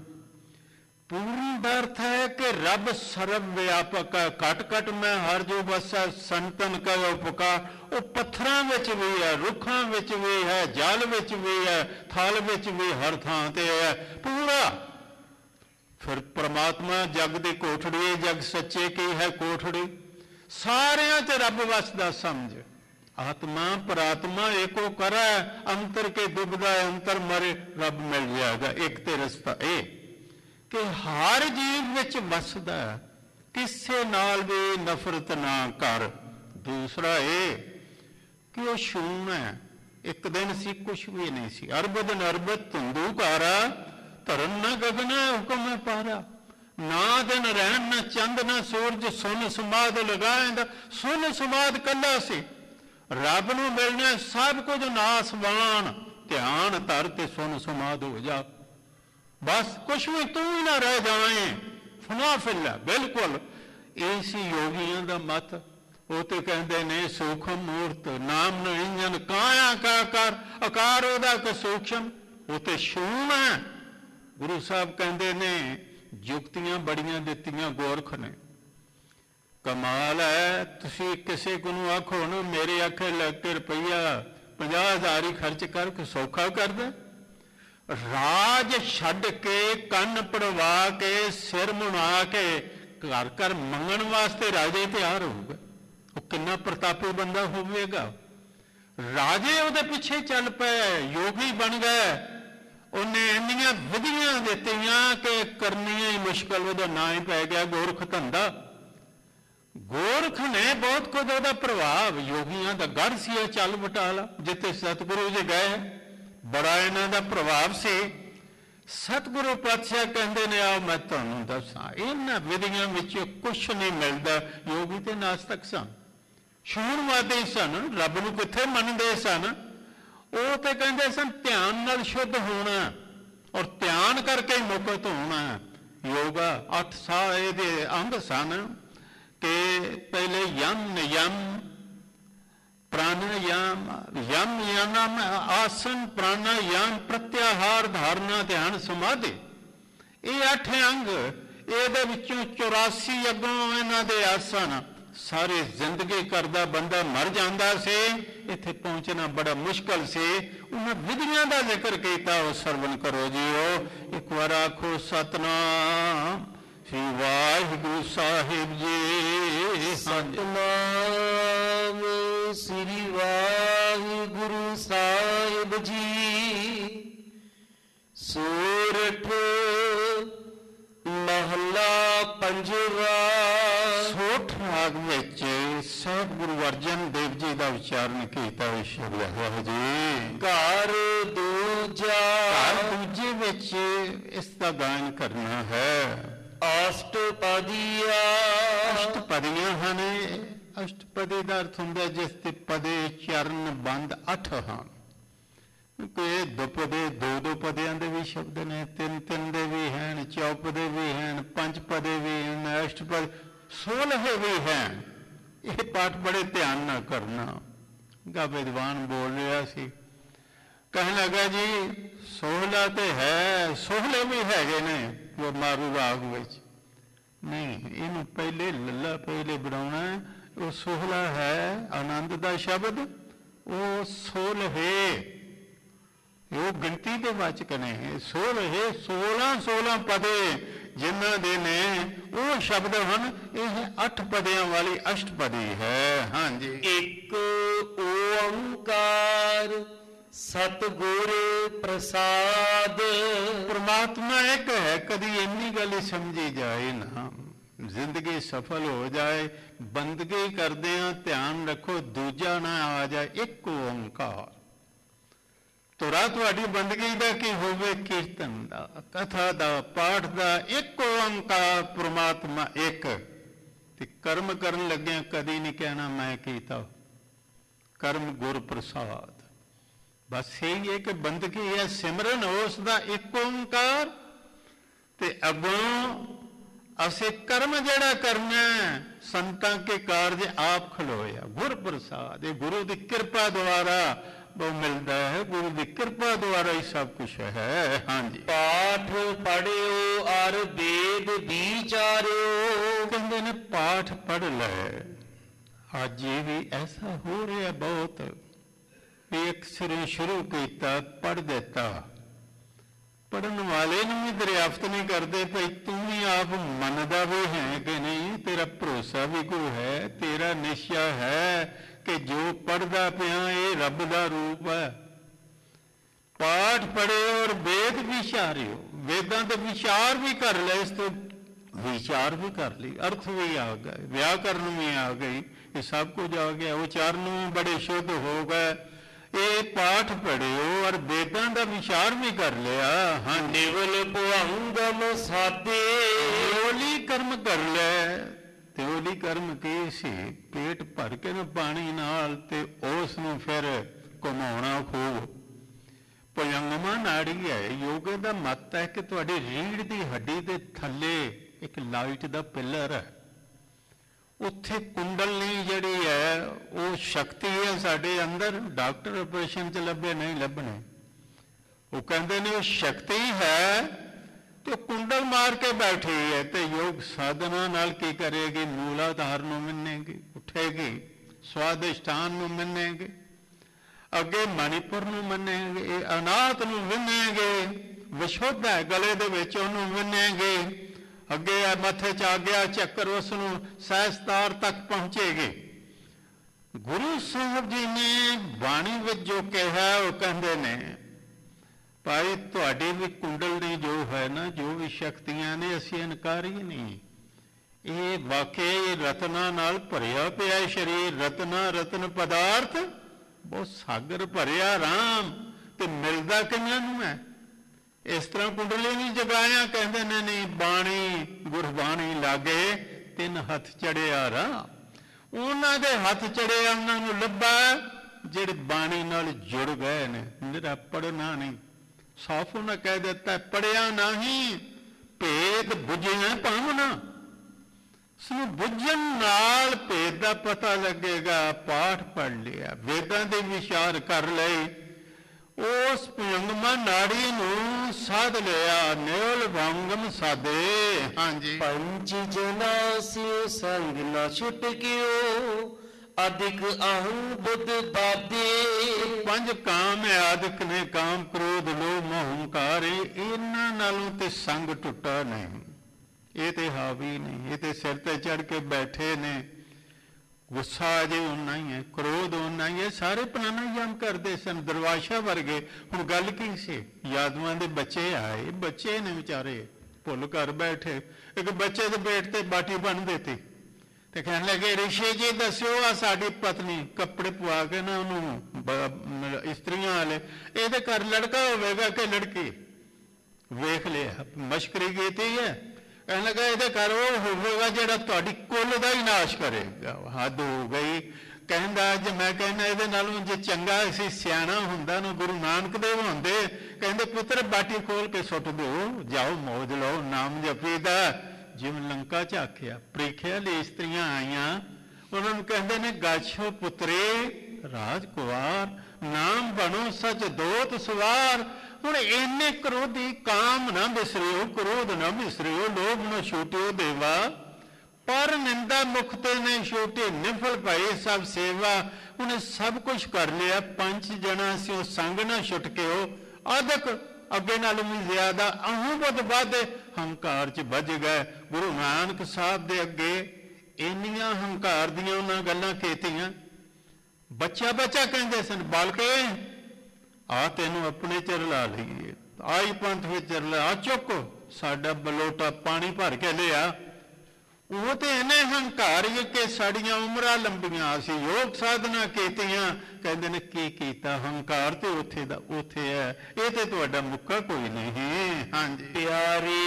ਪੂਰਨ ਦਾ ਅਰਥ ਹੈ ਕਿ ਰੱਬ ਸਰਵ ਵਿਆਪਕ ਹੈ। ਘਟ ਮੈਂ ਹਰ ਜੋ ਬਸੈ ਸੰਤਨ ਕਾ ਉਪਕਾ। ਉਹ ਪੱਥਰਾਂ ਵਿੱਚ ਵੀ ਹੈ, ਰੁੱਖਾਂ ਵਿੱਚ ਵੀ ਹੈ, ਜਲ ਵਿੱਚ ਵੀ ਹੈ, ਥਲ ਵਿੱਚ ਵੀ, ਹਰ ਥਾਂ ਤੇ ਹੈ ਪੂਰਾ। ਫਿਰ ਪ੍ਰਮਾਤਮਾ ਜਗ ਦੀ ਕੋਠੜੀ, ਜਗ ਸੱਚੇ ਕੀ ਹੈ ਕੋਠੜੀ। ਸਾਰਿਆਂ 'ਚ ਰੱਬ ਵਸਦਾ ਸਮਝ। ਆਤਮਾ ਪਰਾਤਮਾ ਏਕੋ ਕਰੈ, ਅੰਤਰ ਕੇ ਡੁੱਬਦਾ ਅੰਤਰ ਮਰੇ, ਰੱਬ ਮਿਲ ਜਾਏਗਾ। ਇੱਕ ਤੇ ਰਸਤਾ ਇਹ ਕਿ ਹਰ ਜੀਵ ਵਿੱਚ ਵਸਦਾ, ਕਿਸੇ ਨਾਲ ਵੀ ਨਫ਼ਰਤ ਨਾ ਕਰ। ਦੂਸਰਾ ਇਹ ਕਿ ਉਹ ਸ਼ੂਨ ਹੈ। ਇੱਕ ਦਿਨ ਸੀ ਕੁਛ ਵੀ ਨਹੀਂ ਸੀ। ਅਰਬਦ ਨਰਬਤ ਧੁੰਦੂ ਕਾਰਾ ਧਰਨ ਨਾ ਗਗਨਾ ਹੁਕਮ ਹੈ ਪਾਰਾ। ਨਾ ਦਿਨ ਰਹਿਣ ਨਾ ਚੰਦ ਨਾ ਸੂਰਜ, ਸੁਨ ਸਮਾਧ ਲਗਾਏਂਦਾ। ਸੁਨ ਸਮਾਧ ਕੱਲਾ ਸੀ, ਰੱਬ ਨੂੰ ਮਿਲਣਾ ਸਭ ਕੁਝ ਨਾਸਵਾਨ। ਧਿਆਨ ਧਰ ਤੇ ਸੁਨ ਸਮਾਧ ਹੋ ਜਾ, ਬਸ ਕੁਛ ਵੀ ਤੂੰ ਹੀ ਨਾ ਰਹਿ ਜਾਵੇਂ। ਫਨਾ ਫਿੱਲਾ, ਬਿਲਕੁਲ ਇਹ ਸੀ ਯੋਗੀਆਂ ਦਾ ਮਤ। ਉਹ ਤੇ ਕਹਿੰਦੇ ਨੇ ਸੂਖਮ ਮੂਰਤ ਨਾਮ ਨਿਰੰਜਨ ਕਾਇਆ ਕਾ ਕਰ, ਆਕਾਰ ਉਹਦਾ ਕਿ ਸੂਖਮ, ਉਹ ਤੇ ਸ਼ੂਨ ਹੈ। ਗੁਰੂ ਸਾਹਿਬ ਕਹਿੰਦੇ ਨੇ ਜੁਗਤੀਆਂ ਬੜੀਆਂ ਦਿੱਤੀਆਂ ਗੋਰਖ ਨੇ। ਕਮਾਲ ਹੈ, ਤੁਸੀਂ ਕਿਸੇ ਨੂੰ ਆਖੋ ਨਾ ਮੇਰੇ ਆਖੇ ਲੱਗ ਕੇ ਰੁਪਈਆ 50,000 ਹੀ ਖਰਚ ਕਰਕੇ ਸੌਖਾ ਕਰਦਾ। ਰਾਜ ਛੱਡ ਕੇ, ਕੰਨ ਪੜਵਾ ਕੇ, ਸਿਰ ਮੁਣਾ ਕੇ ਘਰ ਘਰ ਮੰਗਣ ਵਾਸਤੇ ਰਾਜੇ ਤਿਆਰ ਹੋਊਗਾ। ਉਹ ਕਿੰਨਾ ਪ੍ਰਤਾਪੀ ਬੰਦਾ ਹੋਵੇਗਾ। ਰਾਜੇ ਉਹਦੇ ਪਿੱਛੇ ਚੱਲ ਪਏ, ਯੋਗੀ ਬਣ ਗਏ। ਉਹਨੇ ਇੰਨੀਆਂ ਵਿਧੀਆਂ ਦਿੱਤੀਆਂ ਕਿ ਕਰਨੀਆਂ ਹੀ ਮੁਸ਼ਕਲ, ਉਹਦਾ ਨਾਂ ਹੀ ਪੈ ਗਿਆ ਗੋਰਖ ਧੰਦਾ। ਗੋਰਖ ਨੇ ਬਹੁਤ ਕੁਝ, ਉਹਦਾ ਪ੍ਰਭਾਵ ਯੋਗੀਆਂ ਦਾ ਗੜ੍ਹ ਸੀ ਇਹ ਚੱਲ ਬਟਾਲਾ, ਜਿੱਥੇ ਸਤਿਗੁਰੂ ਜੀ ਗਏ, ਬੜਾ ਇਹਨਾਂ ਦਾ ਪ੍ਰਭਾਵ ਸੀ। ਸਤਿਗੁਰੂ ਪਾਤਸ਼ਾਹ ਕਹਿੰਦੇ ਨੇ ਆਓ ਮੈਂ ਤੁਹਾਨੂੰ ਦੱਸਾਂ, ਇਹਨਾਂ ਵਿਧੀਆਂ ਵਿੱਚ ਕੁਛ ਨਹੀਂ ਮਿਲਦਾ। ਯੋਗੀ ਤੇ ਨਾਸਤਕ ਸਨ, ਸ਼ੂਰਵਾਦੀ ਸਨ, ਰੱਬ ਨੂੰ ਕਿੱਥੇ ਮੰਨਦੇ ਸਨ। ਉਹ ਤੇ ਕਹਿੰਦੇ ਸਨ ਧਿਆਨ ਨਾਲ ਸ਼ੁੱਧ ਹੋਣਾ, ਔਰ ਧਿਆਨ ਕਰਕੇ ਹੀ ਮੁਕਤ ਹੋਣਾ। ਯੋਗਾ 8 ਸਾਹ ਇਹਦੇ ਅੰਗ ਸਨ ਕਿ ਪਹਿਲੇ ਯਮ ਨਿਯਮ ਪ੍ਰਾਣਾਯਾਮ, ਯਮ ਯਮ ਆਸਨ, ਪ੍ਰਾਣਾਯਾਮ, ਪ੍ਰਤਿਆਹਾਰ, ਧਾਰਨਾ, ਧਿਆਨ, ਸਮਾਧੀ। ਇਹ 8 ਅੰਗ, ਇਹਦੇ ਵਿੱਚੋਂ 84 ਅੱਗੋਂ ਇਹਨਾਂ ਦੇ ਆਸਨ। ਸਾਰੀ ਜ਼ਿੰਦਗੀ ਕਰਦਾ ਬੰਦਾ ਮਰ ਜਾਂਦਾ ਸੀ, ਇੱਥੇ ਪਹੁੰਚਣਾ ਬੜਾ ਮੁਸ਼ਕਲ ਸੀ। ਉਹਨਾਂ ਵਿਧੀਆਂ ਦਾ ਜ਼ਿਕਰ ਕੀਤਾ, ਉਹ ਸਰਵਣ ਕਰੋ ਜੀਓ। ਇੱਕ ਵਾਰ ਆਖੋ ਸਤਨਾਮ ਸ੍ਰੀ ਵਾਹਿਗੁਰੂ ਸਾਹਿਬ ਜੀ। ਸਤਨਾਮ ਸ੍ਰੀ ਵਾਹਿਗੁਰੂ ਸਾਹਿਬ ਜੀ। ਸੂਰਠ ਮਹਲਾ ਪੰਜਵਾ। ਸੋਠ ਰਾਗ ਵਿੱਚ ਸਾਹਿਬ ਗੁਰੂ ਅਰਜਨ ਦੇਵ ਜੀ ਦਾ ਉਚਾਰਨ ਕੀਤਾ ਹੋਇਆ ਜੀ। ਘਰ ਦੂਜਾ, ਘਰ ਦੂਜੇ ਵਿੱਚ ਇਸ ਦਾ ਗਾਇਨ ਕਰਨਾ ਹੈ। ਅਸ਼ਟਪਦੀਆ, ਅਸ਼ਟਪਦੀਆਂ ਹਨ। ਅਸ਼ਟਪਦੀ ਦਾ ਅਰਥ ਹੁੰਦਾ ਜਿਸ ਤੇ ਪਦੇ ਚਰਨ ਬੰਦ 8 ਹਨ। ਕੋਈ ਦੁਪਦੇ, ਦੋ ਪਦਿਆਂ ਦੇ ਵੀ ਸ਼ਬਦ ਨੇ, 3 ਦੇ ਵੀ ਹਨ, ਚੌਪਦੇ ਵੀ ਹਨ, 5 ਪਦੇ ਵੀ ਹਨ, ਅਸ਼ਟਪਦ 16 ਵੀ ਹਨ। ਇਹ ਪਾਠ ਬੜੇ ਧਿਆਨ ਨਾਲ ਕਰਨਾ। ਗਾ ਵਿਦਵਾਨ ਬੋਲ ਰਿਹਾ ਸੀ, ਕਹਿਣ ਲੱਗਾ ਜੀ 16 ਤੇ ਹੈ, 16 ਵੀ ਹੈਗੇ ਨੇ ਉਹ ਮਾਰੂ ਰਾਗ ਵਿੱਚ। ਨਹੀਂ, ਇਹਨੂੰ ਪਹਿਲੇ ਲੱਲਾ ਪਹਿਲੇ ਬਣਾਉਣਾ। ਉਹ 16 ਹੈ ਆਨੰਦ ਦਾ ਸ਼ਬਦ, ਉਹ 16 ਉਹ ਗਿਣਤੀ ਦੇ ਵਾਚਕ ਨੇ। 16 ਪਦੇ ਜਿਨ੍ਹਾਂ ਦੇ ਨੇ ਉਹ ਸ਼ਬਦ ਹਨ। ਇਹ 8 ਪਦਿਆਂ ਵਾਲੀ ਅਸ਼ਟਪਦੀ ਹੈ। ਹਾਂਜੀ, ਇੱਕ ਓੰਕਾਰ ਸਤਿਗੁਰ ਪ੍ਰਸਾਦ। ਪ੍ਰਮਾਤਮਾ ਇੱਕ ਹੈ, ਕਦੀ ਇੰਨੀ ਗੱਲ ਹੀ ਸਮਝੀ ਜਾਏ ਨਾ, ਜ਼ਿੰਦਗੀ ਸਫਲ ਹੋ ਜਾਏ। ਬੰਦਗੀ ਕਰਦੇ ਹਾਂ ਧਿਆਨ ਰੱਖੋ ਦੂਜਾ ਨਾ ਆ ਜਾਏ। ਇੱਕ ਓੰਕਾਰ ਤੁਰਾ ਤੁਹਾਡੀ ਬੰਦਗੀ ਦਾ ਕੀ ਹੋਵੇ, ਕੀਰਤਨ ਦਾ, ਕਥਾ ਦਾ, ਪਾਠ ਦਾ। ਇੱਕ ਓੰਕਾਰ ਪ੍ਰਮਾਤਮਾ ਇੱਕ। ਤੇ ਕਰਮ ਕਰਨ ਲੱਗਿਆ ਕਦੀ ਨਹੀਂ ਕਹਿਣਾ ਮੈਂ ਕੀਤਾ, ਕਰਮ ਗੁਰ ਪ੍ਰਸਾਦ। ਬਸ ਇਹੀ ਹੈ ਕਿ ਬੰਦਗੀ ਹੈ, ਸਿਮਰਨ ਉਸ ਦਾ ਇੱਕ ਓੰਕਾਰ। ਤੇ ਅੱਗੋਂ ਅਸੀਂ ਕਰਮ ਜਿਹੜਾ ਕਰਨਾ ਸੰਤਾਂ ਕੇ ਕਾਰਜ ਆਪ ਖਲੋਇਆ। ਗੁਰ ਪ੍ਰਸਾਦ, ਇਹ ਗੁਰੂ ਦੀ ਕਿਰਪਾ ਦੁਆਰਾ ਉਹ ਮਿਲਦਾ ਹੈ। ਗੁਰੂ ਦੀ ਕਿਰਪਾ ਦੁਆਰਾ ਹੀ ਸਭ ਕੁਛ ਹੈ। ਹਾਂਜੀ, ਪਾਠ ਪੜਿਓ ਅਰ ਵੇਦ ਵਿਚਾਰਿਓ। ਕਹਿੰਦੇ ਨੇ ਪਾਠ ਪੜ੍ਹ ਲੈ। ਅੱਜ ਇਹ ਵੀ ਐਸਾ ਹੋ ਰਿਹਾ ਬਹੁਤ ਵੀ ਇੱਕ ਸਿਰੇ ਸ਼ੁਰੂ ਕੀਤਾ, ਪੜ੍ਹ ਦਿੱਤਾ। ਪੜ੍ਹਨ ਵਾਲੇ ਨੂੰ ਵੀ ਦਰਿਆਫਤ ਨਹੀਂ ਕਰਦੇ ਭਈ ਤੂੰ ਵੀ ਆਪ ਮੰਨਦਾ ਵੀ ਹੈ ਕਿ ਨਹੀਂ, ਤੇਰਾ ਭਰੋਸਾ ਵੀ ਕੋਈ ਹੈ, ਤੇਰਾ ਨਿਸ਼ਚਾ ਹੈ ਕਿ ਜੋ ਪੜ੍ਹਦਾ ਪਿਆ ਇਹ ਰੱਬ ਦਾ ਰੂਪ ਹੈ। ਪਾਠ ਪੜ੍ਹਿਓ ਔਰ ਵੇਦ ਵਿਚਾਰਿਓ। ਵੇਦਾਂ ਦੇ ਵਿਚਾਰ ਵੀ ਕਰ ਲੈ, ਇਸ ਤੋਂ ਵਿਚਾਰ ਵੀ ਕਰ ਲਈ, ਅਰਥ ਵੀ ਆ ਗਏ, ਵਿਆਕਰਨ ਵੀ ਆ ਗਈ, ਇਹ ਸਭ ਕੁਝ ਆ ਗਿਆ। ਉਚਾਰਨ ਵੀ ਬੜੇ ਸ਼ੁੱਧ ਹੋ ਗਏ। ਇਹ ਪਾਠ ਪੜਿਓ ਔਰ ਵੇਦਾਂ ਦਾ ਵਿਚਾਰ ਵੀ ਕਰ ਲਿਆ। ਹਾਂ, ਨਿਵਲ ਭੁਅੰਗਮ ਸਾਦੇ ਤਿਉਲੀ ਕਰਮ ਕਰ ਲੈ। ਤਿਉਲੀ ਕਰਮ ਕੀ ਸੀ? ਪੇਟ ਭਰ ਕੇ ਨਾ ਪਾਣੀ ਨਾਲ ਤੇ ਉਸ ਨੂੰ ਫਿਰ ਘੁਮਾਉਣਾ ਖੂਬ। ਭੁਜੰਗਮਾ ਨਾੜੀ ਹੈ। ਯੋਗੇ ਦਾ ਮਤ ਹੈ ਕਿ ਤੁਹਾਡੀ ਰੀੜ੍ਹ ਦੀ ਹੱਡੀ ਦੇ ਥੱਲੇ ਇੱਕ ਲਾਈਟ ਦਾ ਪਿੱਲਰ ਹੈ, ਉੱਥੇ ਕੁੰਡਲਨੀ ਜਿਹੜੀ ਹੈ ਉਹ ਸ਼ਕਤੀ ਹੈ ਸਾਡੇ ਅੰਦਰ। ਡਾਕਟਰ ਆਪਰੇਸ਼ਨ 'ਚ ਲੱਭੇ ਨਹੀਂ ਲੱਭਣੇ, ਉਹ ਕਹਿੰਦੇ ਨੇ ਉਹ ਸ਼ਕਤੀ ਹੈ ਤੇ ਕੁੰਡਲ ਮਾਰ ਕੇ ਬੈਠੀ ਹੈ। ਤੇ ਯੋਗ ਸਾਧਨਾ ਨਾਲ ਕੀ ਕਰੇਗੀ? ਮੂਲਾਧਾਰ ਨੂੰ ਮੰਨੇਗੀ, ਉੱਠੇਗੀ, ਸਵਾਦਿਸ਼ਠਾਨ ਨੂੰ ਮੰਨੇਗੀ, ਅੱਗੇ ਮਣੀਪੁਰ ਨੂੰ ਮੰਨੇਗੇ, ਅਨਾਹਤ ਨੂੰ ਮੰਨੇਗੇ, ਵਿਸ਼ੁੱਧ ਹੈ ਗਲੇ ਦੇ ਵਿੱਚ ਉਹਨੂੰ ਮੰਨੇਗੇ, ਅੱਗੇ ਮੱਥੇ 'ਚ ਆ ਗਿਆ ਚੱਕਰ, ਉਸ ਨੂੰ ਸਹਿਸਤਾਰ ਤੱਕ ਪਹੁੰਚੇਗੀ। ਗੁਰੂ ਸਾਹਿਬ ਜੀ ਨੇ ਬਾਣੀ ਵਿੱਚ ਜੋ ਕਿਹਾ ਉਹ ਕਹਿੰਦੇ ਨੇ ਭਾਈ ਤੁਹਾਡੀ ਵੀ ਕੁੰਡਲਨੀ ਜੋ ਹੈ ਨਾ, ਜੋ ਵੀ ਸ਼ਕਤੀਆਂ ਨੇ, ਅਸੀਂ ਇਨਕਾਰ ਹੀ ਨਹੀਂ। ਇਹ ਵਾਕਈ ਰਤਨਾਂ ਨਾਲ ਭਰਿਆ ਪਿਆ ਸਰੀਰ, ਰਤਨਾ ਰਤਨ ਪਦਾਰਥ ਬਹੁਤ ਸਾਗਰ ਭਰਿਆ ਰਾਮ, ਤੇ ਮਿਲਦਾ ਕਿੰਨਾਂ ਨੂੰ ਹੈ? ਇਸ ਤਰ੍ਹਾਂ ਕੁੰਡਲੀ ਨਹੀਂ ਜਗਾਇਆ। ਕਹਿੰਦੇ ਨੇ ਨਹੀਂ, ਬਾਣੀ ਗੁਰਬਾਣੀ ਲਾਗੇ 3 ਹੱਥ ਚੜਿਆ ਰਾ। ਉਹਨਾਂ ਦੇ ਹੱਥ ਚੜਿਆ ਉਹਨਾਂ ਨੂੰ ਲੱਭਾ ਜਿਹੜੇ ਬਾਣੀ ਨਾਲ ਜੁੜ ਗਏ ਨੇ। ਨਿਰਾ ਪੜਨਾ ਨਹੀਂ, ਸਾਫ ਉਹਨਾਂ ਕਹਿ ਦਿੱਤਾ ਪੜਿਆ ਨਹੀਂ, ਭੇਦ ਬੁਝਿਆ ਭਾਵਨਾ। ਉਸਨੂੰ ਬੁੱਝਣ ਨਾਲ ਭੇਦ ਦਾ ਪਤਾ ਲੱਗੇਗਾ। ਪਾਠ ਪੜ੍ਹ ਲਿਆ, ਵੇਦਾਂ ਦੇ ਵਿਚਾਰ ਕਰ ਲਏ, ਉਸ ਭੁਜੰਗਮਾ ਨਾੜੀ ਨੂੰ ਸਾਧ ਲਿਆ। ਨਿਵਲ ਭੁਅੰਗਮ ਸਾਦੇ। ਹਾਂਜੀ, ਪੰਜ ਜਨਾ ਸਿਉ ਸੰਗ ਨਾ ਛੁਟਕਿਓ ਅਧਿਕ ਅਹੰ ਬੁੱਧ ਬਾਦੇ। 5 ਕਾਮ ਆਦਿਕ ਨੇ, ਕਾਮ ਕ੍ਰੋਧ ਲੋਭ ਮੋਹ ਹੰਕਾਰ, ਇਹਨਾਂ ਨਾਲੋਂ ਤੇ ਸੰਗ ਟੁੱਟਾ ਨਹੀਂ। ਇਹ ਤੇ ਹਾਵੀ ਨਹੀਂ, ਇਹ ਤੇ ਸਿਰ ਤੇ ਚੜ ਕੇ ਬੈਠੇ ਨੇ। ਗੁੱਸਾ ਅਜੇ ਓਨਾ ਹੀ ਹੈ, ਕ੍ਰੋਧ ਓਨਾ ਹੀ ਹੈ, ਸਾਰੇ ਪ੍ਰਾਣਾਯਾਮ ਕਰਦੇ ਸਨ ਦਰਵਾਸ਼ਾ ਵਰਗੇ। ਹੁਣ ਗੱਲ ਕੀ ਸੀ? ਯਾਦਵਾਂ ਦੇ ਬੱਚੇ ਆਏ, ਬੱਚੇ ਨੇ ਵਿਚਾਰੇ ਭੁੱਲ ਕਰ ਬੈਠੇ। ਇੱਕ ਬੱਚੇ ਦੇ ਪੇਟ ਤੇ ਬਾਟੀ ਬੰਨ ਦਿੱਤੀ ਤੇ ਕਹਿਣ ਲੱਗੇ ਰਿਸ਼ੀ ਜੀ ਦੱਸਿਓ, ਆ ਸਾਡੀ ਪਤਨੀ ਕੱਪੜੇ ਪਵਾ ਕੇ ਨਾ ਉਹਨੂੰ ਇਸਤਰੀਆਂ ਵਾਲੇ, ਇਹਦੇ ਘਰ ਲੜਕਾ ਹੋਵੇਗਾ ਕਿ ਲੜਕੀ? ਵੇਖ ਲਿਆ, ਮਸ਼ਕਰੀ ਕੀਤੀ ਹੈ। ਕਹਿਣ ਲੱਗਾ ਇਹਦੇ ਘਰ ਉਹ ਹੋਵੇਗਾ ਜਿਹੜਾ ਤੁਹਾਡੀ ਕੁੱਲ ਦਾ ਹੀ ਨਾਸ਼ ਕਰੇਗਾ। ਹੱਦ ਹੋ ਗਈ। ਕਹਿੰਦਾ ਜੇ ਮੈਂ ਕਹਿੰਦਾ ਇਹਦੇ ਨਾਲੋਂ ਜੇ ਚੰਗਾ ਸੀ ਸਿਆਣਾ ਹੁੰਦਾ ਨਾ ਗੁਰੂ ਨਾਨਕ ਦੇਵ ਹੁੰਦੇ। ਕਹਿੰਦੇ ਪੁੱਤਰ ਬਾਟੀ ਖੋਲ ਕੇ ਸੁੱਟ ਦਿਓ, ਜਾਓ ਮੌਜ ਲਓ, ਨਾਮ ਜਪੀਦਾ। ਜਿਵੇਂ ਲੰਕਾ 'ਚ ਆਖਿਆ, ਪ੍ਰੀਖਿਆ ਲਈ ਇਸਤਰੀਆਂ ਆਈਆਂ, ਉਹਨਾਂ ਨੂੰ ਕਹਿੰਦੇ ਨੇ ਗਾਛੋ ਪੁੱਤਰੇ ਰਾਜਕੁਮਾਰ, ਨਾਮ ਬਣੋ ਸਚ ਦੋਤ ਸਵਾਰ। ਹੁਣ ਇੰਨੇ ਕ੍ਰੋਧੀ, ਕਾਮ ਨਾ ਬਿਸਰਿਓ, ਕ੍ਰੋਧ ਨਾ ਬਿਸਰਿਓ, ਲੋਭ ਨਾ ਛੂਟਿਓ ਦੇਵਾ। ਪਰ ਨਿੰਦਾ ਮੁਖ ਤੇ ਨਹੀਂ ਛੂਟੇ, ਨਿਫਲ ਭਾਈ ਸਭ ਸੇਵਾ। ਉਹਨੇ ਸਭ ਕੁਝ ਕਰ ਲਿਆ। 5 ਜਣਾ ਸੀ, ਉਹ ਸੰਗ ਨਾ ਛੁਟਕਿਓ ਅਧਿਕ, ਅੱਗੇ ਨਾਲੋਂ ਵੀ ਜ਼ਿਆਦਾ ਅਹੰ ਬੁੱਧ ਵਾਧੇ, ਹੰਕਾਰ 'ਚ ਵੱਜ ਗਏ। ਗੁਰੂ ਨਾਨਕ ਸਾਹਿਬ ਦੇ ਅੱਗੇ ਇੰਨੀਆਂ ਹੰਕਾਰ ਦੀਆਂ ਉਹਨਾਂ ਗੱਲਾਂ ਕੀਤੀਆਂ। ਬੱਚਾ ਬੱਚਾ ਕਹਿੰਦੇ ਸਨ, ਬਾਲਕੇ ਆ ਤੈਨੂੰ ਆਪਣੇ ਚ ਰਲਾ ਲਈਏ, ਆਈ ਪੰਥ ਵਿੱਚ ਰਲਾ, ਆ ਚੁੱਕ ਸਾਡਾ ਬਲੋਟਾ ਪਾਣੀ ਭਰ ਕੇ ਲਿਆ। ਉਹ ਤੇ ਇਹਨੇ ਹੰਕਾਰ ਕਿ ਸਾਡੀਆਂ ਉਮਰਾਂ ਲੰਬੀਆਂ, ਅਸੀਂ ਯੋਗ ਸਾਧਨਾ ਕੀਤੀਆਂ। ਕਹਿੰਦੇ ਨੇ ਕੀ ਕੀਤਾ? ਹੰਕਾਰ ਤੇ ਉੱਥੇ ਦਾ ਉੱਥੇ ਹੈ, ਇਹ ਤੇ ਤੁਹਾਡਾ ਮੁੱਕਾ ਕੋਈ ਨਹੀਂ। ਹਾਂਜੀ ਪਿਆਰੇ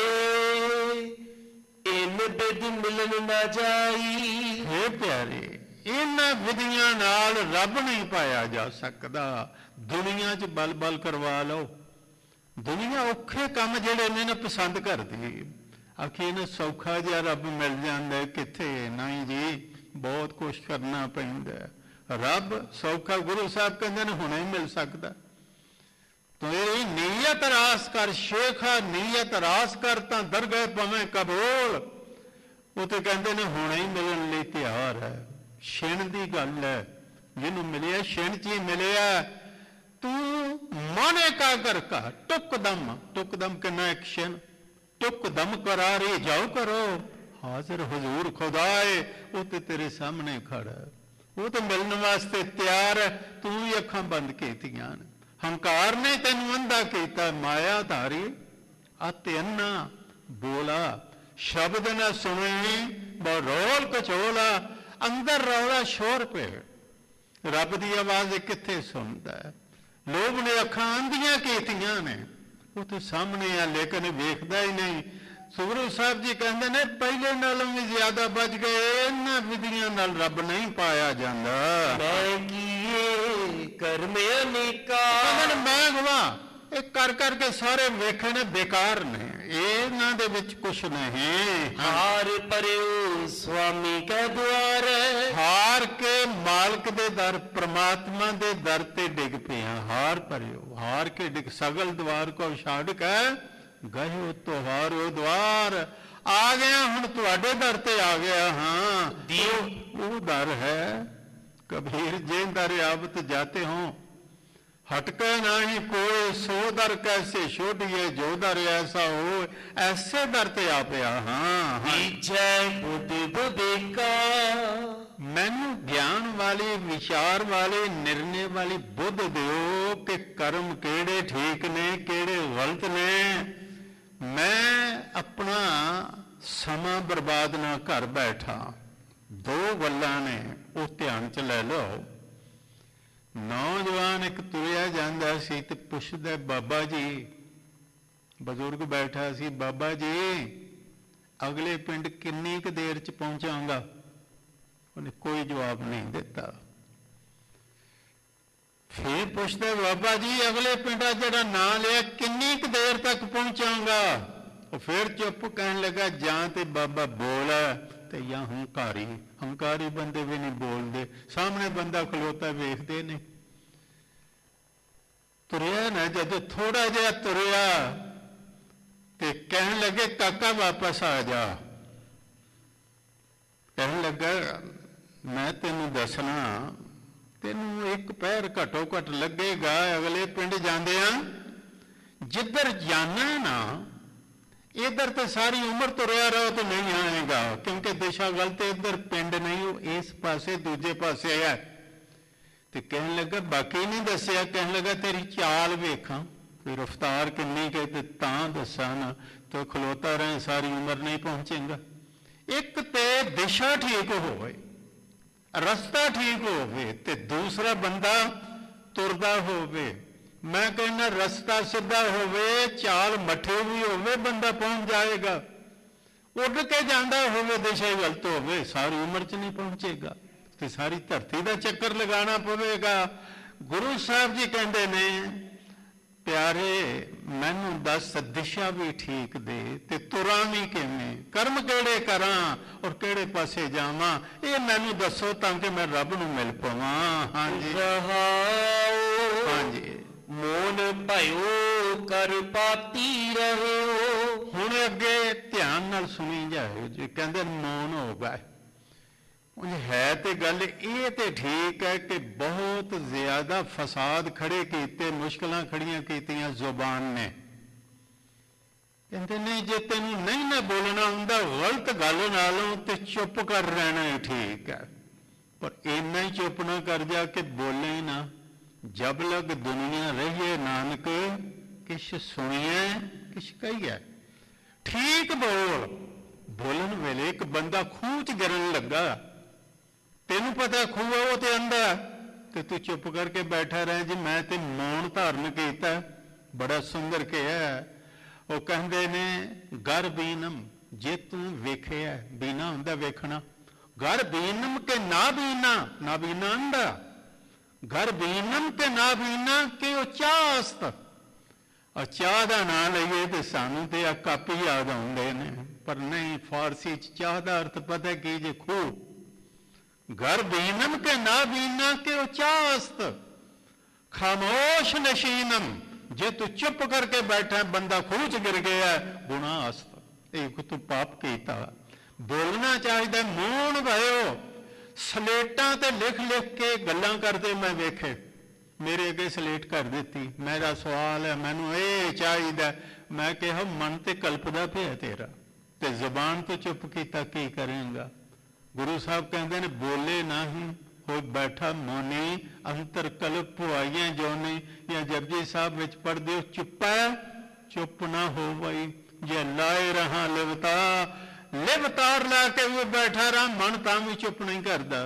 ਇਨ ਬਿਦ ਮਿਲਨ ਨਾ ਜਾਈ। ਹੇ ਪਿਆਰੇ, ਇਹਨਾਂ ਵਿਧੀਆਂ ਨਾਲ ਰੱਬ ਨਹੀਂ ਪਾਇਆ ਜਾ ਸਕਦਾ। ਦੁਨੀਆ 'ਚ ਬਲ ਬਲ ਕਰਵਾ ਲਓ। ਦੁਨੀਆ ਔਖੇ ਕੰਮ ਜਿਹੜੇ ਨੇ ਨਾ ਪਸੰਦ ਕਰਦੀ। ਆਖੇ ਨਾ ਸੌਖਾ ਜਿਹਾ ਰੱਬ ਮਿਲ ਜਾਂਦਾ, ਕਿੱਥੇ? ਨਹੀਂ ਜੀ, ਬਹੁਤ ਕੁਛ ਕਰਨਾ ਪੈਂਦਾ। ਰੱਬ ਸੌਖਾ ਗੁਰੂ ਸਾਹਿਬ ਕਹਿੰਦੇ ਨੇ ਹੁਣੇ ਹੀ ਮਿਲ ਸਕਦਾ। ਤੇਰੀ ਨੀਅਤ ਰਾਸ ਕਰ ਸ਼ੇਖਾ, ਨੀਅਤ ਰਾਸ ਕਰ ਤਾਂ ਦਰਗਹਿ ਪਵੇਂ ਕਬੂਲ। ਉਹ ਤੇ ਕਹਿੰਦੇ ਨੇ ਹੁਣੇ ਹੀ ਮਿਲਣ ਲਈ ਤਿਆਰ ਹੈ। ਛਿਣ ਦੀ ਗੱਲ ਹੈ, ਜਿਹਨੂੰ ਮਿਲਿਆ ਛਿਣ 'ਚ ਹੀ ਮਿਲਿਆ। ਤੂੰ ਮਨ ਇਕਾਗਰ ਕਰ, ਟੁੱਕਦਮ ਕਿੰਨਾ ਐਕਸ਼ਨ, ਟੁੱਕਦਮ ਕਰਾਰੇ ਜਾਓ ਕਰੋ। ਹਾਜ਼ਰ ਹਜ਼ੂਰ ਖੁਦਾਏ ਉਹ ਤੇ ਤੇਰੇ ਸਾਹਮਣੇ ਖੜਾ, ਉਹ ਤੇ ਮਿਲਣ ਵਾਸਤੇ ਤਿਆਰ ਹੈ। ਤੂੰ ਵੀ ਅੱਖਾਂ ਬੰਦ ਕੀਤੀਆਂ ਨੇ। ਹੰਕਾਰ ਨੇ ਤੈਨੂੰ ਅੰਧਾ ਕੀਤਾ। ਮਾਇਆ ਧਾਰੀ ਅਤੇ ਅੰਨਾ ਬੋਲਾ, ਸ਼ਬਦ ਨਾ ਸੁਣੇ ਬਰੋਲ ਕਚੋਲਾ। ਅੰਦਰ ਰੌਲਾ ਸ਼ੋਰ ਪੇ, ਰੱਬ ਦੀ ਆਵਾਜ਼ ਕਿੱਥੇ ਸੁਣਦਾ ਹੈ? ਲੋਭ ਨੇ ਅੱਖਾਂ ਅੰਧੀਆਂ ਕੀਤੀਆਂ ਨੇ, ਉਹ ਤੇ ਸਾਹਮਣੇ ਆ ਲੇਕਿਨ ਵੇਖਦਾ ਹੀ ਨਹੀਂ। ਸੋ ਗੁਰੂ ਸਾਹਿਬ ਜੀ ਕਹਿੰਦੇ ਨੇ ਪਹਿਲੇ ਨਾਲੋਂ ਵੀ ਜ਼ਿਆਦਾ ਬਚ ਗਏ, ਇਹਨਾਂ ਵਿਧੀਆਂ ਨਾਲ ਰੱਬ ਨਹੀਂ ਪਾਇਆ ਜਾਂਦਾ। ਮੈਂ ਕੀਏ ਕਰਮ ਅਨੇਕਾ, ਕਹਿੰਦੇ ਨੇ ਮੈਂ ਗਵਾ ਇਹ ਕਰ ਕਰਕੇ ਸਾਰੇ ਵੇਖੇ ਨੇ ਬੇਕਾਰ ਨੇ, ਇਹਨਾਂ ਦੇ ਵਿੱਚ ਕੁਛ ਨਹੀਂ। ਹਾਰ ਪਰਿਓ ਸੁਆਮੀ ਕੈ ਦੁਆਰ, ਹਾਰ ਕੇ ਮਾਲਕ ਦੇ ਦਰ ਪ੍ਰਮਾਤਮਾ ਦੇ ਦਰ ਤੇ ਡਿੱਗ ਪਿਆ। ਹਾਰ ਪਰਿਓ, ਹਾਰ ਕੇ ਡਿੱਗ, ਸਗਲ ਦਵਾਰ ਕੋ ਛੱਡ ਕੇ ਗਏ ਤੁਹਾਰੋ ਦਵਾਰ। ਆ ਗਿਆ ਹੁਣ ਤੁਹਾਡੇ ਦਰ ਤੇ ਆ ਗਿਆ ਹਾਂ। ਉਹ ਦਰ ਹੈ ਕਬੀਰ ਜੇ ਦਰ ਆਵਤ ਜਾਤੇ ਹੋ हटके नहीं कोई, सो दर कैसे छोड़िए जो दर ऐसा हो, ऐसे दर ते आ पिया। हाँ जय बुद्ध बुद्धिका, मैनू ज्ञान वाली विचार वाली निर्णय वाली बुद्ध दिओ कि कर्म केड़े ठीक ने केड़े गलत ने। मैं अपना समा बर्बाद ना कर बैठा। दो गल्लां ने वो ध्यान च ले लो। नौजवान एक तुरिया जांदा सी ते पुछदा बाबा जी, बजुर्ग बैठा सी, बाबा जी अगले पिंड किन्नी क देर च पहुंचांगा? उन्हें कोई जवाब नहीं दिता। फिर पुछदा बाबा जी अगले पिंड जिहड़ा नां लिया किन्नी क देर तक पहुंचांगा? फिर चुप कहन लगा जां ते बाबा बोल ते या हंकारी। हंकारी बंदे भी नहीं बोलते, सामने बंदा खलोता वेखते ने। तुरिया ना जदों थोड़ा जिहा तुरिया ते कहन लगे काका वापस आ जा। कहन लगा मैं तेनू दसना, तेनू एक पैर घटो घट लगेगा अगले पिंड जांदियां। जिधर जाना ना इधर तो सारी उम्र तुरिया रहो तो नहीं आएगा, क्योंकि दिशा गलत, इधर पिंड नहीं इस पासे दूजे पासे है। तो कहने लगा बाकी नहीं दसिया, कहने लगा तेरी चाल वेखा कोई रफ्तार किन्नी के तां दसा ना, तो खलोता रहे सारी उम्र नहीं पहुंचेगा। एक ते दिशा ठीक होवे, रस्ता ठीक होवे, ते दूसरा बंदा तुरदा होवे। मैं कहना रस्ता सीधा होवे, चाल मठे भी होवे, बंदा पहुंच जाएगा। उड़ के जाता होवे, दिशा ही गलत होवे, सारी उम्र च नहीं पहुंचेगा, तो सारी धरती का चक्कर लगाना पवेगा। गुरु साहब जी कहते ने प्यारे मैनू दस दिशा भी ठीक दे ते तुरां भी किवें, कर्म केड़े करां और केड़े पासे जावां, ये मैनू दसो ताकि मैं रब नूं मिल पावां। हाँ जी, हाँ जी। मोन भयो कर पाती रहे हो। हुण अगे ध्यान नाल सुनी जाए जी, कहंदे मौन हो गए। है तो गल ये तो ठीक है कि बहुत ज्यादा फसाद खड़े किए, मुश्किलां खड़ियां कीतियां जुबान ने। कहते नहीं जे तेन नहीं ना बोलना हुंदा गलत गल नालों ते चुप कर रहना ही ठीक है, पर इन्ना ही चुप ना कर जा कि बोले ही ना। जब लग दुनिया रहिए नानक किश सुनिए किश कहिए। ठीक बोल, बोलन वेले एक बंदा खूह च गिरन लगा, तेनू पता खूह है वो तो अंधा, तो तू चुप करके बैठा रहे जी मैं तो मौन धारण किया, बड़ा सुंदर कहा। वो कहते ने गर बीनम, जे तू वेखिया, बीना हुंदा वेखना, गर बीनम के ना बीना, ना बीना अंधा, घर बीनम के ना बीना कि वो चाहस्त। और चाह का ना लईए तो सानू तो कप ही याद आते ने, पर नहीं फारसी चाह का अर्थ पता की जे खूह। घर बीनम के ना बीना के वो चाहस्त, खामोश नशीनम, जे तू चुप करके बैठा बंदा खूह च गिर गया गुनाहस्त, एक तू पाप किया। बोलना चाहिए मौन भयो। सलेटा ते लिख लिख के गल्लां करते मैं वेखे, मेरे अगे सलेट कर दी। मेरा सवाल है मैनू ये चाहिए, मैं कहा मन ते कल्पदा पिया तेरा, ते जबान तो चुप किया की करेंगा। गुरु साहब कहते ने बोले नहीं हो बैठा मौनी, अंतर कल्प पुआइया जो नहीं, या जपजी साहब विच पढ़दे हो चुप्पा चुप ना हो बई, जे लाए रहा लिवता लिवतार ला के वो बैठा रहा, मन तां भी चुप नहीं करता।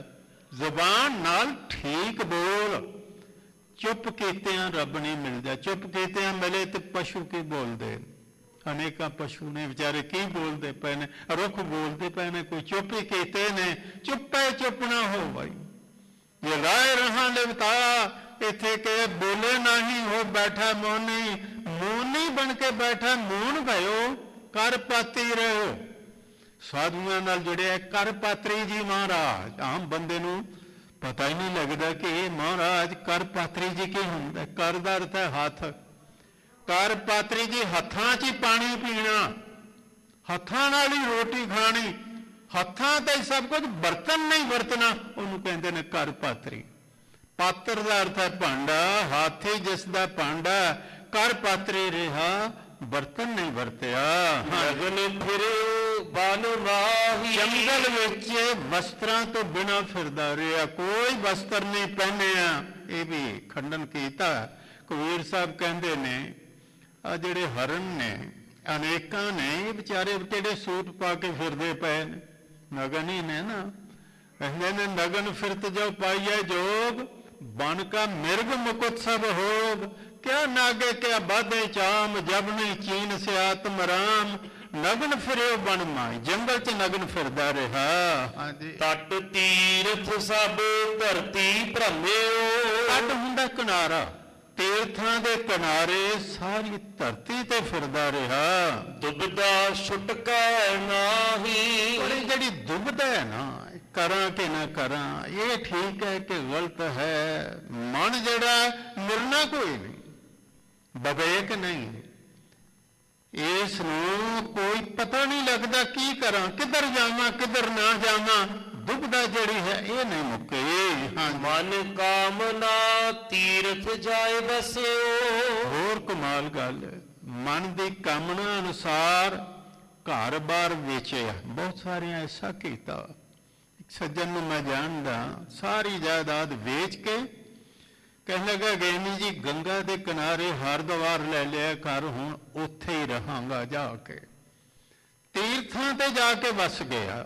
ਜ਼ੁਬਾਨ ਨਾਲ ਠੀਕ ਬੋਲ, ਚੁੱਪ ਕੀਤਿਆਂ ਰੱਬ ਨਹੀਂ ਮਿਲਦਾ। ਚੁੱਪ ਕੀਤਿਆਂ ਮਿਲੇ ਤੇ ਪਸ਼ੂ ਕੀ ਬੋਲਦੇ, ਅਨੇਕਾਂ ਪਸ਼ੂ ਨੇ ਵਿਚਾਰੇ ਕੀ ਬੋਲਦੇ ਪਏ ਨੇ, ਰੁੱਖ ਬੋਲਦੇ ਪਏ ਨੇ, ਕੋਈ ਚੁੱਪ ਹੀ ਕੀਤੇ ਨੇ। ਚੁੱਪੇ ਚੁੱਪ ਨਾ ਹੋ ਬਾਈ, ਜੇ ਰਾਏ ਰਹਾਂ ਲਿਵਤਾ ਇੱਥੇ ਕਿ ਬੋਲੇ ਨਹੀਂ ਹੋ ਬੈਠਾ ਮੋਨੀ, ਮੋਨੀ ਬਣ ਕੇ ਬੈਠਾ ਮੋਨ ਭਇਓ ਕਰ ਪਾਤੀ ਰਹੋ। ਸਾਧੂਆਂ ਨਾਲ ਜੁੜਿਆ ਕਰ ਪਾਤਰੀ ਜੀ ਮਹਾਰਾਜ। ਆਮ ਬੰਦੇ ਨੂੰ ਪਤਾ ਹੀ ਨਹੀਂ ਲੱਗਦਾ ਕਿ ਇਹ ਮਹਾਰਾਜ ਕਰ ਪਾਤਰੀ ਜੀ ਕੀ ਹੁੰਦਾ। ਕਰ ਦਾ ਅਰਥ ਹੈ ਹੱਥ, ਕਰ ਪਾਤਰੀ ਜੀ ਹੱਥਾਂ 'ਚ ਹੀ ਪਾਣੀ ਪੀਣਾ, ਹੱਥਾਂ ਨਾਲ ਹੀ ਰੋਟੀ ਖਾਣੀ, ਹੱਥਾਂ ਤੇ ਸਭ ਕੁਝ, ਬਰਤਨ ਨਹੀਂ ਵਰਤਣਾ, ਉਹਨੂੰ ਕਹਿੰਦੇ ਨੇ ਕਰ ਪਾਤਰੀ। ਪਾਤਰ ਦਾ ਅਰਥ ਹੈ ਭਾਂਡਾ, ਹਾਥੀ ਜਿਸ ਦਾ ਭਾਂਡਾ, ਕਰ ਪਾਤਰੀ ਰਿਹਾ, ਬਰਤਨ ਨਹੀਂ ਵਰਤਿਆ। ਗਗਨ ਫਿਰਿਓ ਬਨ ਮਾਹੀ, ਜੰਗਲ ਵਿੱਚ ਵਸਤਰਾਂ ਤੋਂ ਬਿਨਾਂ ਫਿਰਦਾ ਰਿਹਾ, ਕੋਈ ਵਸਤਰ ਨਹੀਂ ਪਹਿਨਿਆ। ਇਹ ਵੀ ਖੰਡਨ ਕੀਤਾ। ਕਬੀਰ ਸਾਹਿਬ ਕਹਿੰਦੇ ਨੇ ਆ ਜਿਹੜੇ ਹਰਨ ਨੇ ਅਨੇਕਾਂ ਨੇ, ਇਹ ਵਿਚਾਰੇ ਜਿਹੜੇ ਸੂਟ ਪਾ ਕੇ ਫਿਰਦੇ ਪਏ ਨੇ, ਨਗਨ ਹੀ ਨੇ ਨਾ। ਕਹਿੰਦੇ ਨੇ ਨਗਨ ਫਿਰਤ ਜੋ ਪਾਈਏ ਜੋਗ, ਬਨ ਕਾ ਮਿਰਗ ਮੁਕੁਤ ਸਭ ਹੋਗ। ਕਿਆ ਨਾਗੇ ਕਿਆ ਬਾਧੇ ਚਾਮ, ਜਬ ਨਹੀਂ ਚੀਨ ਸੇ ਆਤਮ ਰਾਮ। ਨਗਨ ਫਿਰਿਓ ਬਨ ਮਾਈ, ਜੰਗਲ 'ਚ ਨਗਨ ਫਿਰਦਾ ਰਿਹਾ। ਹਾਂਜੀ, ਤਟ ਤੀਰਥ ਸਭ ਧਰਤੀ ਭ੍ਰਮਿਓ। ਤਟ ਹੁੰਦਾ ਕਿਨਾਰਾ, ਤੀਰਥਾਂ ਦੇ ਕਿਨਾਰੇ ਸਾਰੀ ਧਰਤੀ ਤੇ ਫਿਰਦਾ ਰਿਹਾ। ਦੁਬਦਾ ਛੁਟਕਾ ਨਾਹੀ, ਪਰ ਇਹ ਜਿਹੜੀ ਦੁਬਦਾ ਹੈ ਨਾ, ਕਰਾਂ ਕਿ ਨਾ ਕਰਾਂ, ਇਹ ਠੀਕ ਹੈ ਕਿ ਗਲਤ ਹੈ, ਮਨ ਜਿਹੜਾ ਮਿਲਣਾ ਕੋਈ ਨਹੀਂ, ਵਿਵੇਕ ਨਹੀਂ, ਇਸ ਨੂੰ ਕੋਈ ਪਤਾ ਨਹੀਂ ਲੱਗਦਾ ਕੀ ਕਰਾਂ, ਕਿੱਧਰ ਜਾਵਾਂ ਕਿੱਧਰ ਨਾ ਜਾਵਾਂ। ਦੁਬਦਾ ਜਿਹੜੀ ਹੈ ਇਹ ਨਹੀਂ ਮੁੱਕੇ। ਮਨ ਕਾਮਨਾ ਤੀਰਥ ਜਾਏ ਬਸਿਓ। ਹੋਰ ਕਮਾਲ ਗੱਲ, ਮਨ ਦੀ ਕਾਮਨਾ ਅਨੁਸਾਰ ਘਰ-ਬਾਰ ਵੇਚਿਆ। ਬਹੁਤ ਸਾਰਿਆਂ ਐਸਾ ਕੀਤਾ। ਇੱਕ ਸੱਜਣ ਨੂੰ ਮੈਂ ਜਾਣਦਾ, ਸਾਰੀ ਜਾਇਦਾਦ ਵੇਚ ਕੇ ਕਹਿਣ ਲੱਗਾ ਗੈਨੀ ਜੀ ਗੰਗਾ ਦੇ ਕਿਨਾਰੇ ਹਰਿਦੁਆਰ ਲੈ ਲਿਆ ਘਰ, ਹੁਣ ਉੱਥੇ ਹੀ ਰਹਾਂਗਾ ਜਾ ਕੇ। ਤੀਰਥਾਂ ਤੇ ਜਾ ਕੇ ਵਸ ਗਿਆ,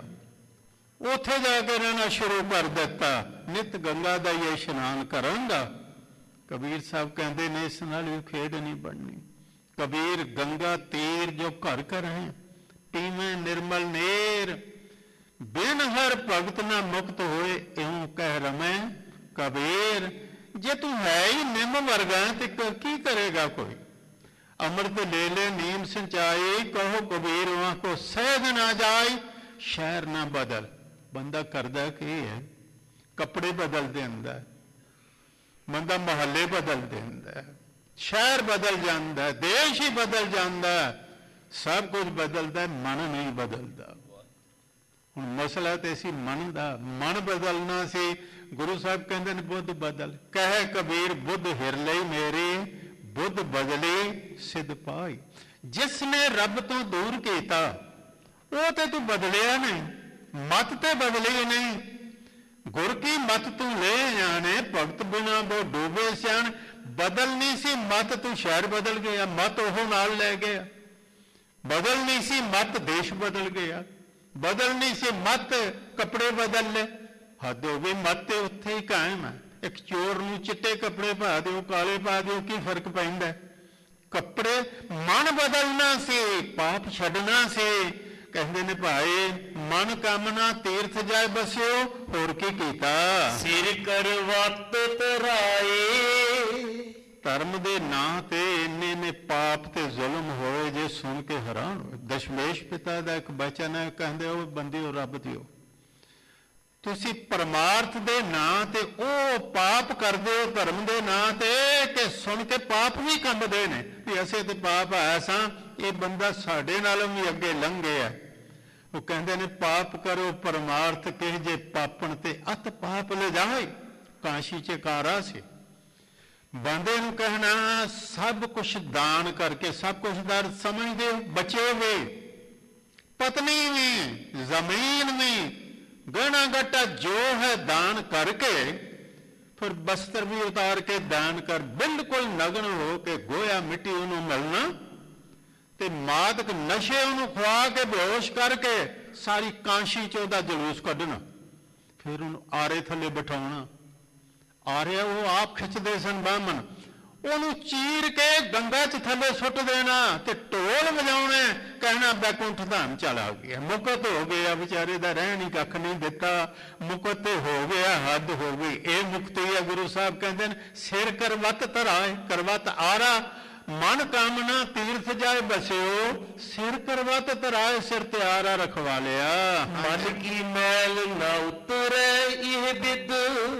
ਉੱਥੇ ਜਾ ਕੇ ਰਹਿਣਾ ਸ਼ੁਰੂ ਕਰ ਦਿੱਤਾ। ਨਿਤ ਗੰਗਾ ਦਾ ਹੀ ਇਸ਼ਨਾਨ ਕਰਾਂਗਾ। ਕਬੀਰ ਸਾਹਿਬ ਕਹਿੰਦੇ ਨੇ ਇਸ ਨਾਲ ਵੀ ਖੇਡ ਨਹੀਂ ਬਣਨੀ। ਕਬੀਰ ਗੰਗਾ ਤੀਰ ਜੋ ਘਰ ਘਰ ਹੈ, ਪੀਵੇਂ ਨਿਰਮਲ ਨੇਰ, ਬਿਨ ਹਰ ਭਗਤ ਨਾ ਮੁਕਤ ਹੋਏ, ਇਉਂ ਕਹਿ ਰਮੈ ਕਬੀਰ। ਜੇ ਤੂੰ ਹੈ ਹੀ ਨਿੰਮ ਵਰਗਾ ਤੇ ਕੀ ਕਰੇਗਾ ਕੋਈ। ਅੰਮ੍ਰਿਤ ਲੈ ਲੈ ਨੀਮ ਸਿੰਚਾਈ, ਕਹੋ ਕਬੀਰ ਵਾਂ ਕੋ ਸਹਿਜ ਨਾ ਜਾਈ। ਸ਼ਹਿਰ ਨਾ ਬਦਲ, ਬੰਦਾ ਕਰਦਾ ਕੀ ਹੈ, ਕੱਪੜੇ ਬਦਲ ਦਿੰਦਾ, ਬੰਦਾ ਮਹੱਲੇ ਬਦਲ ਦਿੰਦਾ, ਸ਼ਹਿਰ ਬਦਲ ਜਾਂਦਾ, ਦੇਸ਼ ਹੀ ਬਦਲ ਜਾਂਦਾ, ਸਭ ਕੁਝ ਬਦਲਦਾ, ਮਨ ਨਹੀਂ ਬਦਲਦਾ। ਹੁਣ ਮਸਲਾ ਤੇ ਸੀ ਮਨ ਦਾ, ਮਨ ਬਦਲਣਾ ਸੀ। ਗੁਰੂ ਸਾਹਿਬ ਕਹਿੰਦੇ ਨੇ ਬੁੱਧ ਬਦਲ, ਕਹੇ ਕਬੀਰ ਬੁੱਧ ਹਿਰ ਲਈ ਮੇਰੀ, ਬੁੱਧ ਬਦਲੀ ਸਿੱਧ ਪਾਈ। ਜਿਸ ਨੇ ਰੱਬ ਤੋਂ ਦੂਰ ਕੀਤਾ ਉਹ ਤੇ ਤੂੰ ਬਦਲਿਆ ਨਹੀਂ, ਮਤ ਤੇ ਬਦਲੀ ਨਹੀਂ। ਗੁਰ ਕੀ ਮਤ ਤੂੰ ਲੈ ਜਾਣੇ, ਭਗਤ ਬਿਨਾ ਬੋ ਡੂਬੇ ਸਿਆਣ। ਬਦਲਣੀ ਸੀ ਮਤ, ਤੂੰ ਸ਼ਹਿਰ ਬਦਲ ਗਿਆ, ਮਤ ਉਹ ਨਾਲ ਲੈ ਗਿਆ। ਬਦਲਣੀ ਸੀ ਮਤ, ਦੇਸ਼ ਬਦਲ ਗਿਆ। ਬਦਲਣੀ ਸੀ ਮਤ, ਕੱਪੜੇ ਬਦਲ ਲੈ। ਹੱਦ ਹੋ ਗਈ, ਮਤ ਤੇ ਉੱਥੇ ਹੀ ਕਾਇਮ ਹੈ। ਇੱਕ ਚੋਰ ਨੂੰ ਚਿੱਟੇ ਕੱਪੜੇ ਪਾ ਦਿਓ, ਕਾਲੇ ਪਾ ਦਿਓ, ਕੀ ਫਰਕ ਪੈਂਦਾ? ਕੱਪੜੇ। ਮਨ ਬਦਲਣਾ ਸੀ, ਪਾਪ ਛੱਡਣਾ ਸੀ। ਕਹਿੰਦੇ ਨੇ ਭਾਈ ਮਨ ਕਾਮਨਾ ਤੀਰਥ ਜਾਏ ਬਸਿਓ, ਹੋਰ ਕੀ ਕੀਤਾ? ਸਿਰ ਕਰਵਤ ਤਰਾਏ। ਧਰਮ ਦੇ ਨਾਂ ਤੇ ਇੰਨੇ ਨੇ ਪਾਪ ਤੇ ਜ਼ੁਲਮ ਹੋਏ, ਜੇ ਸੁਣ ਕੇ ਹੈਰਾਨ ਹੋਏ। ਦਸ਼ਮੇਸ਼ ਪਿਤਾ ਦਾ ਇੱਕ ਬਚਨ ਹੈ, ਕਹਿੰਦੇ ਉਹ ਬੰਦਿਓ ਰੱਬ ਦਿਓ, ਤੁਸੀਂ ਪਰਮਾਰਥ ਦੇ ਨਾਂ ਤੇ ਉਹ ਪਾਪ ਕਰਦੇ ਹੋ ਧਰਮ ਦੇ ਨਾਂ ਤੇ, ਕਿ ਸੁਣ ਕੇ ਪਾਪ ਵੀ ਕੰਬਦੇ ਨੇ ਵੀ ਅਸੀਂ ਤੇ ਪਾਪ ਆਇਆ ਸਾਂ, ਇਹ ਬੰਦਾ ਸਾਡੇ ਨਾਲੋਂ ਵੀ ਅੱਗੇ ਲੰਘ ਗਿਆ। ਉਹ ਕਹਿੰਦੇ ਨੇ ਪਾਪ ਕਰੋ ਪਰਮਾਰਥ ਕਿਹ ਜੇ ਪਾਪਣ ਤੇ ਅਤ ਪਾਪ ਲੈ ਜਾਏ। ਕਾਸ਼ੀ ਚ ਕਾਰਾ ਸੀ, ਬੰਦੇ ਨੂੰ ਕਹਿਣਾ ਸਭ ਕੁਛ ਦਾਨ ਕਰਕੇ, ਸਭ ਕੁਛ ਦਾ ਸਮਝਦੇ ਹੋ, ਬਚੇ ਵੀ, ਪਤਨੀ ਵੀ, ਜ਼ਮੀਨ ਵੀ, ਗਹਿਣਾ ਗੱਟਾ ਜੋ ਹੈ ਦਾਨ ਕਰਕੇ, ਫਿਰ ਬਸਤਰ ਵੀ ਉਤਾਰ ਕੇ ਦਾਨ ਕਰ, ਬਿਲਕੁਲ ਨਗਨ ਹੋ ਕੇ ਗੋਇਆ ਮਿੱਟੀ ਉਹਨੂੰ ਮਿਲਣਾ, ਤੇ ਮਾਦਕ ਨਸ਼ੇ ਉਹਨੂੰ ਖਵਾ ਕੇ ਬੇਹੋਸ਼ ਕਰਕੇ ਸਾਰੀ ਕਾਂਸ਼ੀ ਚ ਉਹਦਾ ਜਲੂਸ ਕੱਢਣਾ। ਫਿਰ ਉਹਨੂੰ ਆਰੇ ਥੱਲੇ ਬਿਠਾਉਣਾ। ਆਰੇ ਉਹ ਆਪ ਖਿੱਚਦੇ ਸਨ ਬਾਹਮਣ, ਉਹਨੂੰ ਚੀਰ ਕੇ ਗੰਗਾ 'ਚ ਥੱਲੇ ਸੁੱਟ ਦੇਣਾ ਤੇ ਢੋਲ ਵਜਾਉਣੇ, ਕਹਿਣਾ ਬੈਕੁੰਠ ਧਾਮ ਚਲਾ ਗਿਆ। ਮੁਕਤ ਹੋ ਗਿਆ, ਵਿਚਾਰੇ ਦਾ ਰਹਿਣ ਹੀ ਕੱਖ ਨਹੀਂ ਦਿੱਤਾ, ਮੁਕਤ ਹੋ ਗਿਆ, ਹੱਦ ਹੋ ਗਈ। ਇਹ ਮੁਕਤੀ ਹੈ। ਗੁਰੂ ਸਾਹਿਬ ਕਹਿੰਦੇ ਨੇ ਸਿਰ ਕਰਵਤ ਧਰਾਏ, ਕਰਵਤ ਆਰਾ, ਮਨ ਕਾਮਨਾ ਤੀਰਥ ਜਾਏ ਬਸਿਓ, ਸਿਰ ਕਰਵਤ ਧਰਾਏ, ਸਿਰ ਤੇ ਆਰਾ ਰਖਵਾ ਲਿਆ। ਮਨ ਕੀ ਮੈਲ ਨਾ ਉਤਰੇ ਇਹ ਬਿਦ,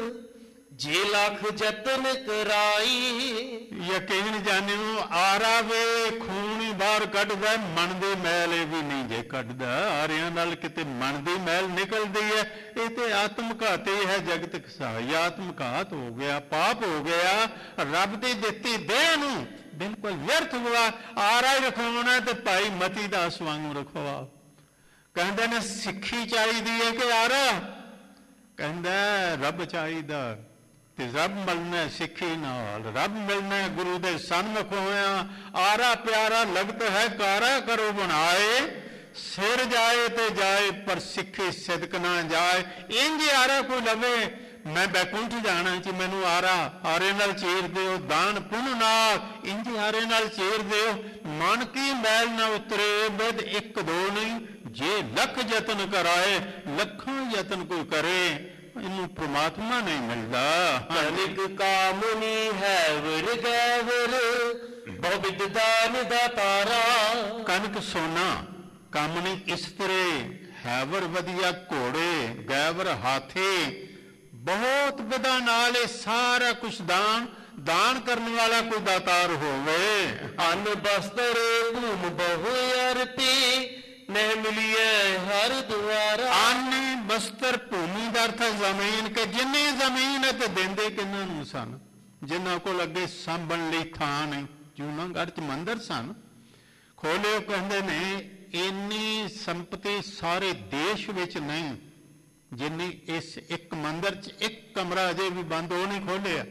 ਜੇ ਲੱਖ ਜਤਨ ਕਰਾਈ। ਯਕੀਨ ਜਾਣਿਓ ਆਰਾ ਵੇ ਖੂਨ ਹੀ ਬਾਹਰ ਕੱਢਦਾ, ਮਨ ਦੇ ਮੈਲ ਇਹ ਵੀ ਨਹੀਂ ਜੇ ਕੱਢਦਾ। ਆਰਿਆਂ ਨਾਲ ਕਿਤੇ ਮਨ ਦੀ ਮੈਲ ਨਿਕਲਦੀ ਹੈ, ਇਹ ਤੇ ਆਤਮਘਾਤੀ ਹੈ। ਜਗਤ ਕਸਾਈ ਆਤਮਘਾਤ ਹੋ ਗਿਆ, ਪਾਪ ਹੋ ਗਿਆ। ਰੱਬ ਦੀ ਦਿੱਤੀ ਦੇਹ ਨੂੰ ਬਿਲਕੁਲ ਵਿਅਰਥ ਹੋਇਆ। ਆਰਾ ਹੀ ਰਖਵਾਉਣਾ ਤੇ ਭਾਈ ਮਤੀ ਦਾਸ ਵਾਂਗੂ ਰਖਵਾ। ਕਹਿੰਦੇ ਨੇ ਸਿੱਖੀ ਚਾਹੀਦੀ ਹੈ ਕਿ ਆਰਾ? ਕਹਿੰਦਾ ਰੱਬ ਚਾਹੀਦਾ ਤੇ ਰੱਬ ਮਿਲਣਾ ਸਿੱਖੀ ਨਾਲ, ਰੱਬ ਮਿਲਣਾ ਗੁਰੂ ਦੇ ਸਨਮੁਖ ਹੋਇਆ। ਆਰਾ ਪਿਆਰਾ ਲਗਤ ਹੈ ਕਾਰਾ ਕਰੋ ਬਣਾਏ, ਸਿਰ ਜਾਏ ਤੇ ਜਾਏ ਪਰ ਸਿੱਖੀ ਸਿਦਕ ਨਾ ਜਾਏ। ਇੰਜ ਆਰਾ ਕੋਈ ਲਵੇ, ਮੈਂ ਬੈਕੁੰਠ ਜਾਣਾ ਜੀ, ਮੈਨੂੰ ਆਰੇ ਨਾਲ ਚੀਰ ਦਿਓ, ਦਾਨ ਪੁੰਨ ਨਾਲ ਇੰਜ ਆਰੇ ਨਾਲ ਚੀਰ ਦਿਓ। ਮਨ ਕੀ ਮੈਲ ਨਾ ਉਤਰੇ ਬਿਦ ਇੱਕ ਦੋ ਨਹੀਂ, ਜੇ ਲੱਖ ਯਤਨ ਕਰਾਏ, ਲੱਖਾਂ ਯਤਨ ਕੋਈ ਕਰੇ, ਇਹਨੂੰ ਪ੍ਰਮਾਤਮਾ ਨਹੀਂ ਮਿਲਦਾ। ਕਨਿਕ ਕਾਮਨੀ ਹੈ ਵਰ ਗੈਵਰ, ਬਹੁ ਬਿਦ ਦਾਨ ਦਾ ਤਾਰਾ। ਕਨਕ ਸੋਨਾ, ਕਾਮਨੀ ਇਸਤਰੇ, ਹੈਵਰ ਵਧੀਆ ਘੋੜੇ, ਗੈਵਰ ਹਾਥੀ, ਬਹੁਤ ਵਿਧਾ ਨਾਲ ਇਹ ਸਾਰਾ ਕੁਛ ਦਾਨ ਕਰਨ ਵਾਲਾ ਕੋਈ ਦਾਤਾਰ ਹੋਵੇ। ਅੰਨ ਬਸਤਰ ਭੂਮ ਬਹੁ ਅਰਪੀ, ਨਹਿ ਮਿਲੀਏ ਹਰ ਦੁਆਰਾ। ਅੰਨ ਬਸਤਰ ਭੂਮੀ ਦਾ ਅਰਥ ਜ਼ਮੀਨ, ਕਿ ਜਿੰਨੀ ਜ਼ਮੀਨ ਹੈ ਤੇ ਦਿੰਦੇ ਕਿਹਨਾਂ ਨੂੰ ਸਨ? ਜਿਨ੍ਹਾਂ ਕੋਲ ਅੱਗੇ ਸਾਂਭਣ ਲਈ ਥਾਂ ਨਹੀਂ। ਜੂਨਾਗੜ੍ਹ 'ਚ ਮੰਦਿਰ ਸਨ ਖੋਲੇ, ਕਹਿੰਦੇ ਨੇ ਇੰਨੀ ਸੰਪਤੀ ਸਾਰੇ ਦੇਸ਼ ਵਿੱਚ ਨਹੀਂ ਜਿੰਨੀ ਇਸ ਇੱਕ ਮੰਦਿਰ 'ਚ ਇੱਕ ਕਮਰਾ ਅਜੇ ਵੀ ਬੰਦ ਉਹ ਨਹੀਂ ਖੋਲਿਆ।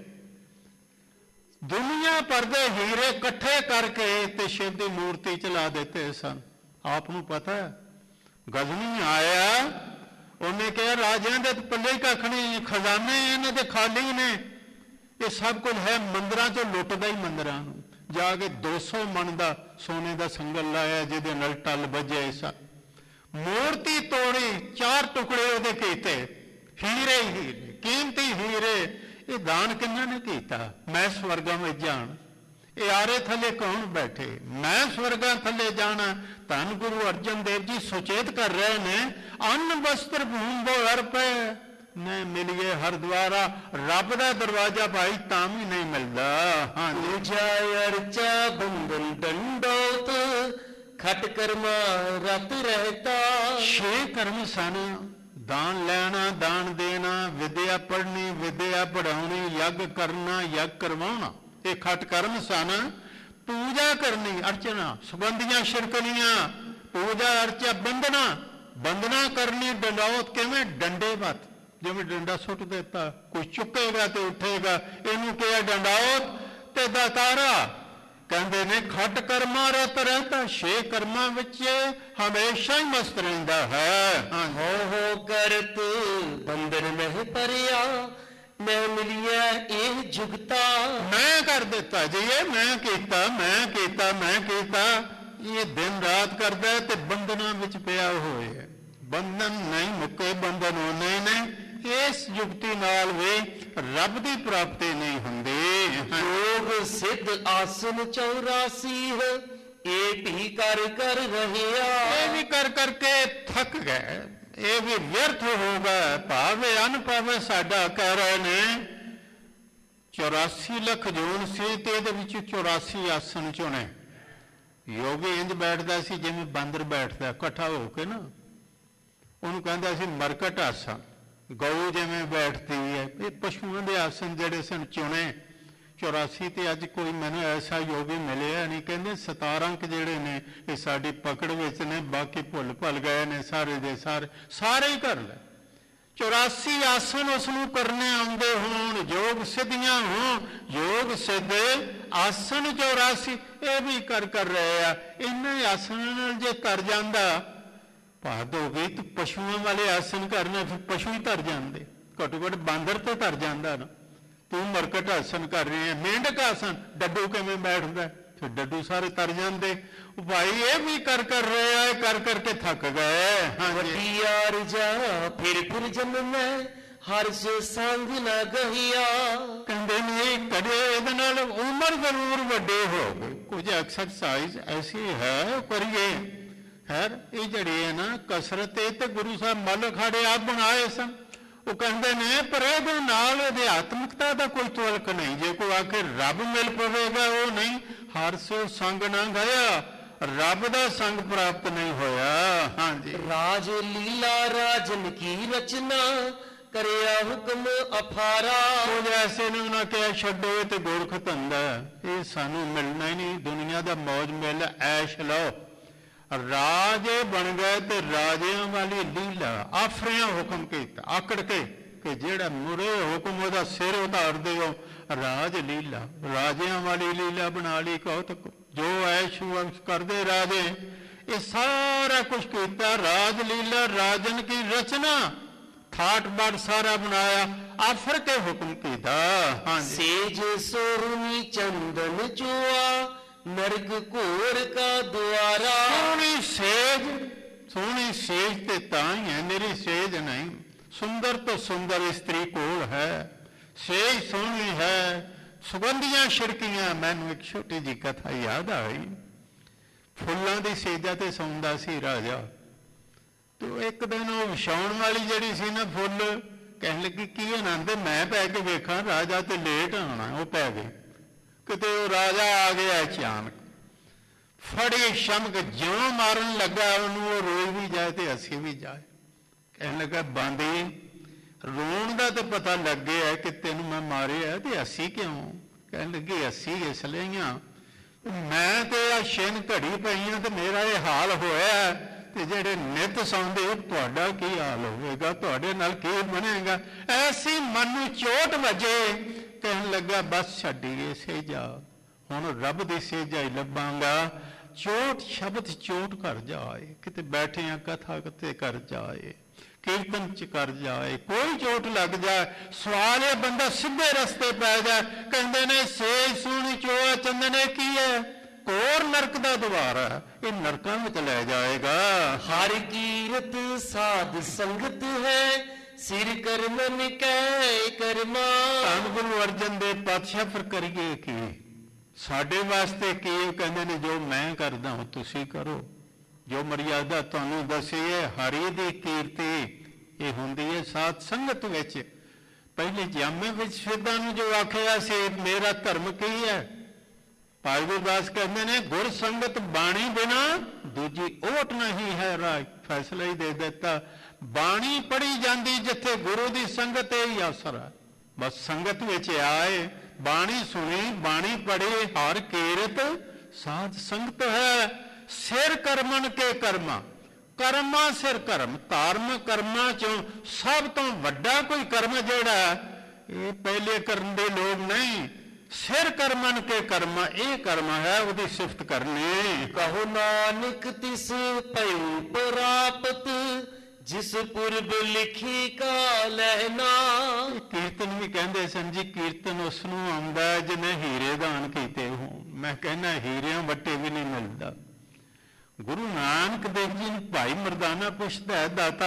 ਦੁਨੀਆ ਭਰ ਦੇ ਹੀਰੇ ਇਕੱਠੇ ਕਰਕੇ ਤੇ ਸ਼ਿਵ ਦੀ ਮੂਰਤੀ 'ਚ ਲਾ ਦਿੱਤੇ ਸਨ। ਆਪ ਨੂੰ ਪਤਾ ਹੈ, ਗਜ਼ਨੀ ਆਇਆ, ਉਹਨੇ ਕਿਹਾ ਰਾਜਿਆਂ ਦੇ ਪੱਲੇ ਕੱਖ ਨਹੀਂ, ਖਜ਼ਾਨੇ ਇਹਨਾਂ ਦੇ ਖਾਲੀ ਨੇ, ਇਹ ਸਭ ਕੁਝ ਹੈ ਮੰਦਿਰਾਂ 'ਚੋਂ ਲੁੱਟਦਾ ਹੀ ਮੰਦਿਰਾਂ ਨੂੰ। ਜਾ ਕੇ 200 ਮਣ ਦਾ ਸੋਨੇ ਦਾ ਸੰਗਲ ਲਾਇਆ ਜਿਹਦੇ ਨਾਲ ਟੱਲ ਵੱਜਿਆ। ਇਸ ਮੂਰਤੀ ਤੋੜੀ, 4 ਟੁਕੜੇ ਉਹਦੇ ਕੀਤੇ, ਹੀਰੇ ਹੀ ਕੀਮਤੀ ਹੀਰੇ। ਇਹ ਦਾਨ ਕਿਹਨਾਂ ਨੇ ਕੀਤਾ? ਮੈਂ ਸਵਰਗਾਂ ਵਿੱਚ ਜਾਣ, ਇਹ ਆਰੇ ਥੱਲੇ ਕੌਣ ਬੈਠੇ? ਮੈਂ ਸਵਰਗਾਂ ਥੱਲੇ ਜਾਣਾ। ਧੰਨ ਗੁਰੂ ਅਰਜਨ ਦੇਵ ਜੀ ਸੁਚੇਤ ਕਰ ਰਹੇ ਨੇ, ਅੰਨ ਬਸਤਰ ਭੂਮ ਬਹੁ ਅਰਪੈ, ਨਹੀਂ ਮਿਲੀਏ ਹਰ ਦੁਆਰਾ। ਰੱਬ ਦਾ ਦਰਵਾਜ਼ਾ ਭਾਈ ਤਾਂ ਵੀ ਨਹੀਂ ਮਿਲਦਾ। ਹਾਂ, ਪੂਜਾ ਅਰਚਾ ਬੰਦਨ ਡੰਡੋਤ, ਖਟ ਕਰਮਾ ਰਤ ਰਹਿਤਾ। 6 ਕਰਮ ਸਨ, ਦਾਨ ਲੈਣਾ, ਦਾਨ ਦੇਣਾ, ਵਿਦਿਆ ਪੜ੍ਹਨੀ, ਵਿਦਿਆ ਪੜ੍ਹਾਉਣੀ, ਯੱਗ ਕਰਨਾ, ਯੱਗ ਕਰਵਾਉਣਾ, ਇਹ ਖਟ ਕਰਮ ਸਨ। ਪੂਜਾ ਕਰਨੀ, ਅਰਚਨਾ, ਸੁਗੰਧੀਆਂ ਛਿੜਕਣੀਆਂ, ਪੂਜਾ ਅਰਚਾ, ਬੰਦਨਾ ਕਰਨੀ। ਡੰਡੌਤ ਕਿਵੇਂ? ਡੰਡੇ ਵੱਤ, ਜਿਵੇਂ ਡੰਡਾ ਸੁੱਟ ਦਿੱਤਾ, ਕੋਈ ਚੁੱਕੇਗਾ ਤੇ ਉੱਠੇਗਾ, ਇਹਨੂੰ ਕਿਹਾ ਡੰਡੌਤ। ਤੇ ਦਾਤਾਰਾ ਕਹਿੰਦੇ ਨੇ ਖਟ ਕਰਮਾਂ ਰਤ ਰਹਿਤਾ, 6 ਕਰਮਾਂ ਵਿੱਚ ਹਮੇਸ਼ਾ ਹੀ ਮਸਤ ਰਹਿੰਦਾ ਹੈ। ਹੋ ਕਰਤ ਬੰਦਨ ਮਹਿ ਪਰਿਆ, ਮੈਂ ਮਿਲਿਆ ਇਹ ਜੁਗਤਾ। ਮੈਂ ਕਰ ਦਿੱਤਾ ਜੀ, ਇਹ ਮੈਂ ਕੀਤਾ, ਮੈਂ ਕੀਤਾ, ਮੈਂ ਕੀਤਾ। ਇਹ ਦਿਨ ਰਾਤ ਕਰਦਾ ਤੇ ਬੰਧਨਾਂ ਵਿੱਚ ਪਿਆ ਹੋਇਆ। ਬੰਧਨ ਨਹੀਂ ਮੁੱਕੇ, ਬੰਧਨ ਹੋਣੇ ਨੇ। ਇਸ ਯੁਕਤੀ ਨਾਲ ਵੀ ਰੱਬ ਦੀ ਪ੍ਰਾਪਤੀ ਨਹੀਂ ਹੁੰਦੀ। ਯੋਗ ਸਿੱਧ ਆਸਨ 84 ਹੈ, ਇਹ ਵੀ ਕਰ ਰਹਿਆ। ਇਹ ਵੀ ਕਰ ਕਰਕੇ ਥੱਕ ਗਏ, ਇਹ ਵੀ ਵਿਅਰਥ ਹੋ ਗਿਆ। ਭਾਵੇਂ ਅਨ ਭਾਵੇਂ ਸਾਡਾ ਕਹਿ ਰਹੇ ਨੇ 84 ਲੱਖ ਜੂਨ ਸੀ ਤੇ ਇਹਦੇ ਵਿੱਚ 84 ਆਸਨ ਚੁਣੇ। ਯੋਗੀ ਇੰਜ ਬੈਠਦਾ ਸੀ ਜਿਵੇਂ ਬਾਂਦਰ ਬੈਠਦਾ ਇਕੱਠਾ ਹੋ ਕੇ ਨਾ, ਉਹਨੂੰ ਕਹਿੰਦਾ ਸੀ ਮਰਕਟ ਆਸਨ। ਗਊ ਜਿਵੇਂ ਬੈਠਦੀ ਹੈ, ਇਹ ਪਸ਼ੂਆਂ ਦੇ ਆਸਨ ਜਿਹੜੇ ਸਨ ਚੁਣੇ 84। ਤੇ ਅੱਜ ਕੋਈ ਮੈਨੂੰ ਐਸਾ ਯੋਗੀ ਮਿਲਿਆ ਨਹੀਂ। ਕਹਿੰਦੇ 17 ਜਿਹੜੇ ਨੇ ਇਹ ਸਾਡੀ ਪਕੜ ਵਿੱਚ ਨੇ, ਬਾਕੀ ਭੁੱਲ ਗਏ ਨੇ ਸਾਰੇ ਦੇ ਸਾਰੇ ਹੀ ਕਰ ਲੈ। 84 ਆਸਨ ਉਸ ਨੂੰ ਕਰਨੇ ਆਉਂਦੇ ਹੋਣ, ਯੋਗ ਸਿੱਧੀਆਂ ਹੋਣ, ਯੋਗ ਸਿੱਧ ਆਸਨ 84 ਇਹ ਵੀ ਕਰ ਰਹੇ ਆ। ਇਹਨਾਂ ਆਸਨਾਂ ਨਾਲ ਜੇ ਤਰ ਜਾਂਦਾ ਭਾਦ ਹੋ ਗਈ ਤੇ ਪਸ਼ੂਆਂ ਵਾਲੇ ਆਸਨ ਕਰਨਾ, ਫਿਰ ਪਸ਼ੂ ਹੀ ਧਰ ਜਾਂਦੇ, ਘੱਟੋ ਘੱਟ ਬਾਂਦਰ ਤੇ ਧਰ ਜਾਂਦਾ ਨਾ। ਤੂੰ ਮਰਕਟ ਆਸਨ ਕਰ ਰਹੇ ਹੈ, ਮੇਂਢਕ ਆਸਨ, ਡੱਡੂ ਕਿਵੇਂ ਬੈਠਦਾ, ਫਿਰ ਡੱਡੂ ਸਾਰੇ ਤਰ ਜਾਂਦੇ। ਭਾਈ ਇਹ ਵੀ ਕਰ ਰਹੇ ਆ, ਕਰ ਕਰਕੇ ਥੱਕ ਗਏ। ਵੱਡੀ ਆਰਜਾ ਫਿਰ ਜਨਮੈ, ਹਰਸ਼ ਸੰਗ ਨਾ ਗਹਿਆ। ਕਹਿੰਦੇ ਨੇ ਕਦੇ ਇਹਦੇ ਨਾਲ ਉਮਰ ਜ਼ਰੂਰ ਵੱਡੇ ਹੋ ਗਏ, ਕੁਝ ਐਕਸਰਸਾਈਜ਼ ਐਸੀ ਹੈ ਕਰੀਏ। ਖੈਰ ਇਹ ਜਿਹੜੀ ਹੈ ਨਾ ਕਸਰਤ, ਇਹ ਤੇ ਗੁਰੂ ਸਾਹਿਬ ਮੱਲ ਅਖਾੜੇ ਆਪ ਬਣਾਏ ਸਨ। ਉਹ ਕਹਿੰਦੇ ਨੇ ਪਰ ਇਹਦੇ ਨਾਲ ਅਧਿਆਤਮਿਕਤਾ ਦਾ ਕੋਈ ਤੁਲਕ ਨਹੀਂ। ਜੇ ਕੋਈ ਆਖੇ ਰੱਬ ਮਿਲ ਪਵੇਗਾ, ਉਹ ਨਹੀਂ। ਹਰਸ਼ ਸੰਗ ਨਾ ਗਿਆ, ਰੱਬ ਦਾ ਸੰਗ ਪ੍ਰਾਪਤ ਨਹੀਂ ਹੋਇਆ। ਹਾਂਜੀ, ਰਾਜ ਲੀਲਾ ਰਾਜਨ ਕੀ ਰਚਨਾ, ਕਰਿਆ ਹੁਕਮ ਅਫਾਰਾ। ਉਹ ਜੈਸੇ ਨੇ ਉਹਨਾਂ ਕਿਹਾ ਛੱਡੋ ਤੇ ਗੋਰਖ ਧੰਦਾ, ਇਹ ਸਾਨੂੰ ਮਿਲਣਾ ਹੀ ਨਹੀਂ। ਦੁਨੀਆ ਦਾ ਮੌਜ ਮਿਲ ਐਸ਼ ਲਓ। ਰਾਜੇ ਬਣ ਗਏ ਤੇ ਰਾਜਿਆਂ ਵਾਲੀ ਲੀਲਾ, ਆਫਰਿਆਂ ਹੁਕਮ ਕੀਤਾ ਆਕੜ ਕੇ ਕਿ ਜਿਹੜਾ ਮੁਰੇ ਹੁਕਮ ਉਹਦਾ ਸਿਰ ਉਤਾਰ ਦਿਓ। ਰਾਜ ਲੀਲਾ, ਰਾਜਿਆਂ ਵਾਲੀ ਲੀਲਾ ਬਣਾ ਲਈ। ਕੌਤਕ ਜੋ ਐਸ਼ ਵੰਸ਼ ਕਰਦੇ ਰਾਜੇ, ਇਹ ਸਾਰਾ ਕੁਛ ਕੀਤਾ। ਰਾਜ ਲੀਲਾ ਰਾਜਨ ਕੀ ਰਚਨਾ, ਠਾਠ ਬਾਠ ਸਾਰਾ ਬਣਾਇਆ, ਆਫਰ ਕੇ ਹੁਕਮ ਕੀਤਾ। ਹਾਂਜੀ, ਸੇਜ ਸੋਰਨੀ ਚੰਦਨ ਚੁਆ, ਨਰਕ ਘੋਰ ਕਾ ਦੁਆਰਾ। ਸੋਹਣੀ ਸੇਜ ਤੇ ਤਾਂ ਹੀ ਹੈ, ਮੇਰੀ ਸੇਜ ਨਹੀਂ। ਸੁੰਦਰ ਤੋਂ ਸੁੰਦਰ ਇਸਤਰੀ ਕੋਲ ਹੈ, ਸੇਜ ਸੋਹਣੀ ਹੈ, ਸੁਗੰਧੀਆਂ ਛਿੜਕੀਆਂ। ਮੈਨੂੰ ਇੱਕ ਛੋਟੀ ਜਿਹੀ ਕਥਾ ਯਾਦ ਆਈ। ਫੁੱਲਾਂ ਦੀ ਸੇਜਾਂ ਤੇ ਸੌਂਦਾ ਸੀ ਰਾਜਾ। ਤੇ ਇੱਕ ਦਿਨ ਉਹ ਵਿਛਾਉਣ ਵਾਲੀ ਜਿਹੜੀ ਸੀ ਨਾ ਫੁੱਲ, ਕਹਿਣ ਲੱਗੀ ਕੀ ਆਨੰਦ, ਮੈਂ ਪੈ ਕੇ ਵੇਖਾਂ। ਰਾਜਾ ਤੇ ਲੇਟ ਆਉਣਾ, ਉਹ ਪੈ ਗਈ। ਕਿਤੇ ਉਹ ਰਾਜਾ ਆ ਗਿਆ ਅਚਾਨਕ, ਫੜੀ ਸ਼ਮਕ ਜਿਉਂ ਮਾਰਨ ਲੱਗਾ ਉਹਨੂੰ, ਉਹ ਰੋਈ ਵੀ ਜਾਏ ਤੇ ਹੱਸੀ ਵੀ ਜਾਏ। ਕਹਿਣ ਲੱਗਾ ਬਾਂਦੀ, ਰੋਣ ਦਾ ਤਾਂ ਪਤਾ ਲੱਗ ਗਿਆ ਕਿ ਤੈਨੂੰ ਮੈਂ ਮਾਰਿਆ, ਤੇ ਹੱਸੀ ਕਿਉਂ? ਕਹਿਣ ਲੱਗੀ ਹੱਸੀ ਇਸ ਲਈ ਆ, ਮੈਂ ਤੇ ਆ ਛਿਨ ਘੜੀ ਪਈਆਂ ਤੇ ਮੇਰਾ ਇਹ ਹਾਲ ਹੋਇਆ, ਤੇ ਜਿਹੜੇ ਨਿੱਤ ਸੌਂਦੇ ਉਹ ਤੁਹਾਡਾ ਕੀ ਹਾਲ ਹੋਵੇਗਾ, ਤੁਹਾਡੇ ਨਾਲ ਕੀ ਬਣੇਗਾ। ਐਸੀ ਮਨ ਨੂੰ ਚੋਟ ਵੱਜੇ। ਕਹਿਣ ਲੱਗਾ ਬਸ ਛੱਡੀਏ ਸੇਜਾ, ਹੁਣ ਰੱਬ ਦੀ ਸੇਜਾ ਹੀ ਲੱਭਾਂਗਾ। ਚੋਟ ਸ਼ਬਦ ਚੋਟ ਕਰ ਜਾਏ, ਕਿਤੇ ਬੈਠੇ ਆ ਕਥਾ ਕਿਤੇ ਕਰ ਜਾਏ, ਕੀਰਤਨ ਚ ਕਰ ਜਾਏ, ਕੋਈ ਚੋਟ ਲੱਗ ਜਾਏ। ਸਵਾਲ ਇਹ ਬੰਦਾ ਸਿੱਧੇ ਰਸਤੇ ਪੈ ਜਾਏ। ਕਹਿੰਦੇ ਨੇ ਸੇਜ ਸੋਹਣੀ ਚੋਆ ਚੰਦਨੇ ਕੀ ਹੈ, ਕੋਰ ਨਰਕ ਦਾ ਦੁਆਰ ਹੈ, ਇਹ ਨਰਕਾਂ ਵਿੱਚ ਲੈ ਜਾਏਗਾ। ਹਰ ਕੀਰਤ ਸਾਧ ਸੰਗਤ ਹੈ, ਸਿਰ ਕਰਮਨ ਕੈ ਕਰਮਾ। ਧੰਨ ਗੁਰੂ ਅਰਜਨ ਦੇਵ ਪਾਤਸ਼ਾਹ, ਫਿਰ ਕਰੀਏ ਕੀ? ਸਾਡੇ ਵਾਸਤੇ ਕੀ? ਉਹ ਕਹਿੰਦੇ ਨੇ ਜੋ ਮੈਂ ਕਰਦਾ ਹਾਂ ਤੁਸੀਂ ਕਰੋ। ਜੋ ਮਰਿਆਦਾ ਤੁਹਾਨੂੰ ਦੱਸੀ ਹੈ, ਹਰੀ ਦੀ ਕੀਰਤੀ ਇਹ ਹੁੰਦੀ ਹੈ ਸਾਧ ਸੰਗਤ ਵਿੱਚ। ਪਹਿਲੇ ਜਾਮੇ ਵਿੱਚ ਸ਼ਹੀਦਾਂ ਨੂੰ ਜੋ ਆਖਿਆ ਸੀ ਮੇਰਾ ਧਰਮ ਕੀ ਹੈ, ਭਾਈ ਗੁਰਦਾਸ ਕਹਿੰਦੇ ਨੇ ਗੁਰ ਸੰਗਤ ਬਾਣੀ ਬਿਨਾ ਦੂਜੀ ਓਟ ਨਹੀਂ ਹੈ ਰਾਜ। ਫੈਸਲਾ ਹੀ ਦੇ ਦਿੱਤਾ, ਬਾਣੀ ਪੜ੍ਹੀ ਜਾਂਦੀ ਜਿੱਥੇ ਗੁਰੂ ਦੀ ਸੰਗਤ ਇਹ ਹੀ ਆਸਰਾ। ਬਸ ਸੰਗਤ ਵਿੱਚ ਆਏ, ਬਾਣੀ ਸੁਣੀ, ਬਾਣੀ ਪੜ੍ਹੀ, ਹਰ ਕੀਰਤ ਸਾਧ ਸੰਗਤ ਹੈ। ਸਿਰ ਕਰਮਨ ਕੇ ਕਰਮਾ, ਕਰਮਾਂ ਸਿਰ ਕਰਮ। ਧਾਰਮਿਕ ਕਰਮਾਂ ਚੋਂ ਸਭ ਤੋਂ ਵੱਡਾ ਕੋਈ ਕਰਮ ਜਿਹੜਾ ਇਹ ਪਹਿਲੇ ਕਰਨ ਦੇ ਲੋਕ ਨਹੀਂ। ਸਿਰ ਕਰਮਨ ਕੇ ਕਰਮਾ, ਇਹ ਕਰਮ ਹੈ ਉਹਦੀ ਸਿਫਤ ਕਰਨੀ। ਕਹੋ ਨਾਨਕ ਤਿਸ ਭਇ ਪ੍ਰਾਪਤ, ਜਿਸ ਪੁਰਬ ਲਿਖੀ ਕਾ ਲਹਿਣਾ। ਕੀਰਤਨ ਵੀ ਕਹਿੰਦੇ ਸਨ ਜੀ, ਕੀਰਤਨ ਉਸ ਨੂੰ ਆਉਂਦਾ ਜਿਹਨੇ ਹੀਰੇ ਦਾਨ ਕੀਤੇ ਹੋਣ। ਮੈਂ ਕਹਿੰਦਾ ਹੀਰਿਆਂ ਵੱਟੇ ਵੀ ਨਹੀਂ ਮਿਲਦਾ। ਗੁਰੂ ਨਾਨਕ ਦੇਵ ਜੀ ਨੂੰ ਭਾਈ ਮਰਦਾਨਾ ਪੁੱਛਦਾ ਹੈ, ਦਾਤਾ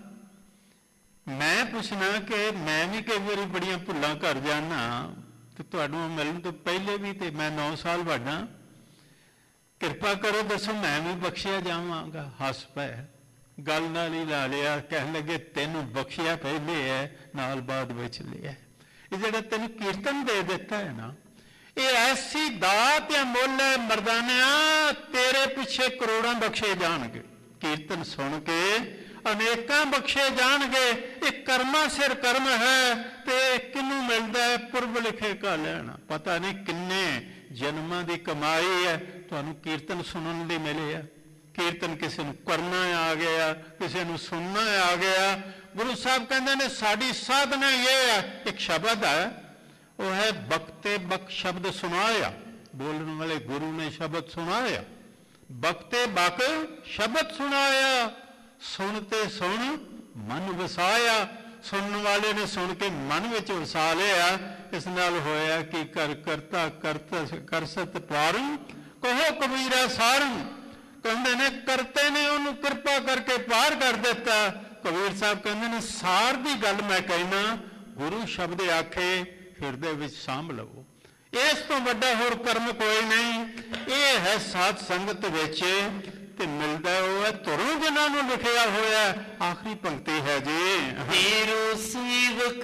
ਮੈਂ ਪੁੱਛਣਾ ਕਿ ਮੈਂ ਵੀ ਕਈ ਵਾਰੀ ਬੜੀਆਂ ਭੁੱਲਾਂ ਕਰ ਜਾਣਾ, ਤੇ ਤੁਹਾਨੂੰ ਮਿਲਣ ਤੋਂ ਪਹਿਲੇ ਵੀ ਤੇ ਮੈਂ 9 ਸਾਲ ਵੱਡਾ, ਕਿਰਪਾ ਕਰੋ ਦੱਸੋ ਮੈਂ ਵੀ ਬਖਸ਼ਿਆ ਜਾਵਾਂਗਾ। ਹੱਸ ਪਏ, ਗੱਲ ਨਾਲ ਹੀ ਲਾ ਲਿਆ। ਕਹਿਣ ਲੱਗੇ ਤੈਨੂੰ ਬਖਸ਼ਿਆ ਪਹਿਲੇ ਹੈ, ਨਾਲ ਬਾਅਦ ਵਿੱਚ ਲਿਆ। ਇਹ ਜਿਹੜਾ ਤੈਨੂੰ ਕੀਰਤਨ ਦੇ ਦਿੱਤਾ ਹੈ ਨਾ, ਇਹ ਐਸੀ ਦਾਤ ਜਾਂ ਮੁੱਲ ਹੈ ਮਰਦਾਨਿਆਂ, ਤੇਰੇ ਪਿੱਛੇ ਕਰੋੜਾਂ ਬਖਸ਼ੇ ਜਾਣਗੇ। ਕੀਰਤਨ ਸੁਣ ਕੇ ਅਨੇਕਾਂ ਬਖਸ਼ੇ ਜਾਣਗੇ। ਇਹ ਕਰਮਾਂ ਸਿਰ ਕਰਮ ਹੈ, ਤੇ ਕਿਹਨੂੰ ਮਿਲਦਾ ਹੈ? ਪੁਰਬ ਲਿਖੇ ਕਾ ਲੈਣਾ। ਪਤਾ ਨਹੀਂ ਕਿੰਨੇ ਜਨਮਾਂ ਦੀ ਕਮਾਈ ਹੈ ਤੁਹਾਨੂੰ ਕੀਰਤਨ ਸੁਣਨ ਲਈ ਮਿਲੇ ਆ। ਕੀਰਤਨ ਕਿਸੇ ਨੂੰ ਕਰਨਾ ਆ ਗਿਆ, ਕਿਸੇ ਨੂੰ ਸੁਣਨਾ ਆ ਗਿਆ। ਗੁਰੂ ਸਾਹਿਬ ਕਹਿੰਦੇ ਨੇ ਸਾਡੀ ਸਾਧਨਾ ਇਹ ਹੈ, ਇੱਕ ਸ਼ਬਦ ਹੈ, ਉਹ ਹੈ ਬਖਤੇ ਬਖ ਸ਼ਬਦ ਸੁਣਾਇਆ। ਬੋਲਣ ਵਾਲੇ ਗੁਰੂ ਨੇ ਸ਼ਬਦ ਸੁਣਾਇਆ, ਬਖਤੇ ਬਖ ਸ਼ਬਦ ਸੁਣਾਇਆ। ਸੁਣ ਤੇ ਸੁਣ ਮਨ ਵਸਾਇਆ। ਸੁਣਨ ਵਾਲੇ ਨੇ ਸੁਣ ਕੇ ਮਨ ਵਿੱਚ ਵਸਾ ਲਿਆ। ਇਸ ਨਾਲ ਹੋਇਆ ਕਿ ਕਰ ਕਰਤਾ ਕਰਸਤ ਪਾਰੰ ਕਹੋ ਕਬੀਰਾ ਸਾਰੰ। ਕਹਿੰਦੇ ਨੇ ਕਰਤੇ ਨੇ ਉਹਨੂੰ ਕਿਰਪਾ ਕਰਕੇ ਪਾਰ ਕਰ ਦਿੱਤਾ। ਕਬੀਰ ਸਾਹਿਬ ਕਹਿੰਦੇ ਨੇ ਸਾਰ ਦੀ ਗੱਲ ਮੈਂ ਕਹਿਣਾ, ਗੁਰੂ ਸ਼ਬਦ ਆਖੇ ਹਿਰਦੇ ਵਿੱਚ ਸਾਂਭ ਲਵੋ। ਇਸ ਤੋਂ ਵੱਡਾ ਹੋਰ ਕਰਮ ਕੋਈ ਨਹੀਂ। ਇਹ ਹੈ ਸਾਧ ਸੰਗਤ ਵਿੱਚ ਤੇ ਮਿਲਦਾ ਉਹ ਹੈ ਧੁਰੋਂ ਜਿਨ੍ਹਾਂ ਨੂੰ ਲਿਖਿਆ ਹੋਇਆ। ਆਖਰੀ ਪੰਕਤੀ ਹੈ ਜੀ, ਤੇਰੋ ਸੇਵਕ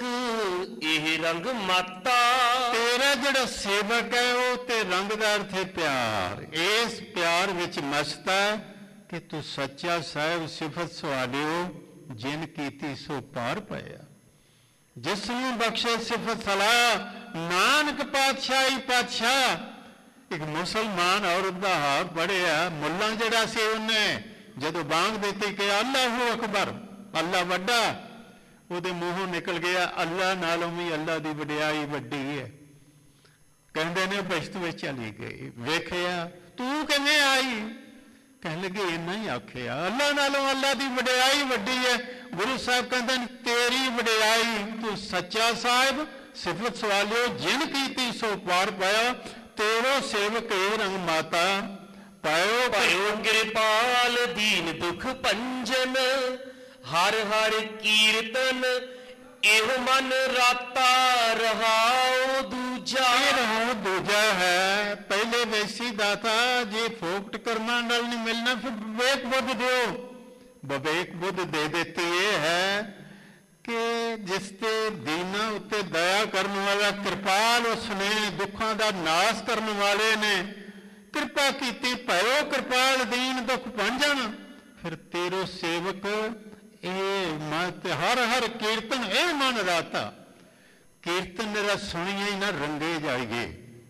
ਇਹ ਰੰਗ ਮਾਤਾ। ਤੇਰਾ ਜਿਹੜਾ ਸੇਵਕ ਹੈ ਉਹ ਤੇ ਰੰਗ ਦਾ ਅਰਥ ਹੈ ਪਿਆਰ। ਇਸ ਪਿਆਰ ਵਿੱਚ ਮਸਤ ਹੈ ਕਿ ਤੂੰ ਸੱਚਾ ਸਾਹਿਬ ਸਿਫਤ ਸਵਾਲਿਓ ਜਿਨ ਕੀਤੀ ਸੋ ਪਾਰ ਪਾਇਆ। ਜਿਸ ਨੂੰ ਬਖਸ਼ੇ ਸਿਫਤ ਸਲਾਹ ਨਾਨਕ ਪਾਤਸ਼ਾਹੀ ਪਾਤਸ਼ਾਹ। ਇੱਕ ਮੁਸਲਮਾਨ ਔਰਤ ਦਾ ਹਾਲ ਪੜਿਆ। ਮੁੱਲਾ ਜਿਹੜਾ ਸੀ ਉਹਨੇ ਜਦੋਂ ਬਾਂਗ ਦਿੱਤੀ ਕਿ ਅੱਲਾਹੁ ਅਕਬਰ, ਅੱਲਾ ਵੱਡਾ, ਉਹਦੇ ਮੂੰਹੋਂ ਨਿਕਲ ਗਿਆ ਅੱਲਾ ਨਾਲੋਂ ਵੀ ਅੱਲਾ ਦੀ ਵਡਿਆਈ ਵੱਡੀ ਹੈ। ਕਹਿੰਦੇ ਨੇ ਬਸ਼ਤ ਵਿੱਚ ਚਲੀ ਗਈ। ਵੇਖਿਆ ਤੂੰ ਕਿਵੇਂ ਆਈ? ਕਹਿਣ ਲੱਗੇ ਇੰਨਾ ਹੀ ਆਖਿਆ ਅੱਲਾ ਨਾਲੋਂ ਅੱਲਾ ਦੀ ਵਡਿਆਈ ਵੱਡੀ ਹੈ। ਗੁਰੂ ਸਾਹਿਬ ਕਹਿੰਦੇ ਨੇ ਤੇਰੀ ਵਡਿਆਈ, ਤੂੰ ਸੱਚਾ ਸਾਹਿਬ ਸਿਫਤ ਸਵਾਲਿਓ ਜਿਨ ਕੀਤੀ ਸੋ ਪਾਰ ਪਾਇਆ। ਤੇਰੋ ਸੇਵਕ ਇਹ ਰੰਗ ਮਾਤਾ ਪਾਇਓ ਪਾਇਓ ਕਿਰਪਾਲ ਦੀਨ ਦੁਖ ਭੰਜਨ। ਹਰ ਹਰ ਕੀਰਤਨ ਇਹੋ ਮਨ ਰਾਤਾ ਰਹਾਉ ਦੂਜਾ। ਇਹ ਰਹਾਉ ਦੂਜਾ ਹੈ। ਪਹਿਲੇ ਵੈਸੀ ਦਾਤਾ ਜੇ ਫੋਕਟ ਕਰਮਾਂ ਨਾਲ ਨਹੀਂ ਮਿਲਣਾ ਫਿਰ ਵਿਵੇਕ ਬੁੱਧ ਦਿਓ। ਵਿਵੇਕ ਬੁੱਧ ਦੇ ਦਿੱਤੀ ਇਹ ਹੈ ਕਿ ਜਿਸ ਤੇ ਦੀਨਾਂ ਉੱਤੇ ਦਇਆ ਕਰਨ ਵਾਲਾ ਕਿਰਪਾਲ ਉਸਨੇ, ਦੁੱਖਾਂ ਦਾ ਨਾਸ਼ ਕਰਨ ਵਾਲੇ ਨੇ ਕਿਰਪਾ ਕੀਤੀ। ਭਇਓ ਕਿਰਪਾਲ ਦੀਨ ਦੁਖ ਭੰਜਨ। ਫਿਰ ਤੇਰੋ ਸੇਵਕ ਇਹ ਮਤ ਹਰ ਹਰ ਕੀਰਤਨ ਇਹ ਮਨ ਰਾਤਾ। ਕੀਰਤਨ ਮੇਰਾ ਸੁਣੀਏ ਹੀ ਨਾ ਰੰਗੇ ਜਾਈਏ।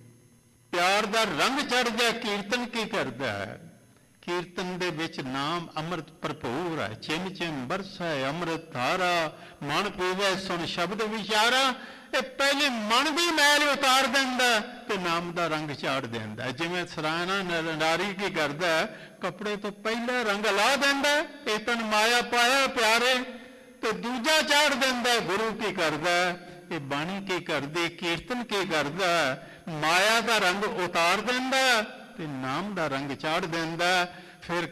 ਪਿਆਰ ਦਾ ਰੰਗ ਚੜ ਜਾ। ਕੀਰਤਨ ਕੀ ਕਰਦਾ ਹੈ? ਕੀਰਤਨ ਦੇ ਵਿੱਚ ਨਾਮ ਅੰਮ੍ਰਿਤ ਭਰਪੂਰ ਹੈ। ਚਿਮ ਚਿਮ ਬਰਸੈ ਅੰਮ੍ਰਿਤ ਧਾਰਾ, ਮਨ ਪੀਵੇ ਸੁਣ ਸ਼ਬਦ ਵਿਚਾਰਾ। ਇਹ ਪਹਿਲੇ ਮਨ ਦੀ ਮੈਲ ਉਤਾਰ ਦਿੰਦਾ ਤੇ ਨਾਮ ਦਾ ਰੰਗ ਚਾੜ ਦਿੰਦਾ। ਜਿਵੇਂ ਸਰਾਣਾ ਨਾਰੀ ਕੀ ਕਰਦਾ, ਕੱਪੜੇ ਤੋਂ ਪਹਿਲਾ ਰੰਗ ਲਾ ਦਿੰਦਾ, ਇਹ ਤਨ ਮਾਇਆ ਪਾਇਆ ਪਿਆਰੇ, ਤੇ ਦੂਜਾ ਚਾੜ ਦਿੰਦਾ। ਗੁਰੂ ਕੀ ਕਰਦਾ? ਇਹ ਬਾਣੀ ਕੀ ਕਰਦੀ? ਕੀਰਤਨ ਕੀ ਕਰਦਾ? ਮਾਇਆ ਦਾ ਰੰਗ ਉਤਾਰ ਦਿੰਦਾ ਤੇ ਨਾਮ ਦਾ ਰੰਗ ਚਾੜ ਦਿੰਦਾ। ਫਿਰ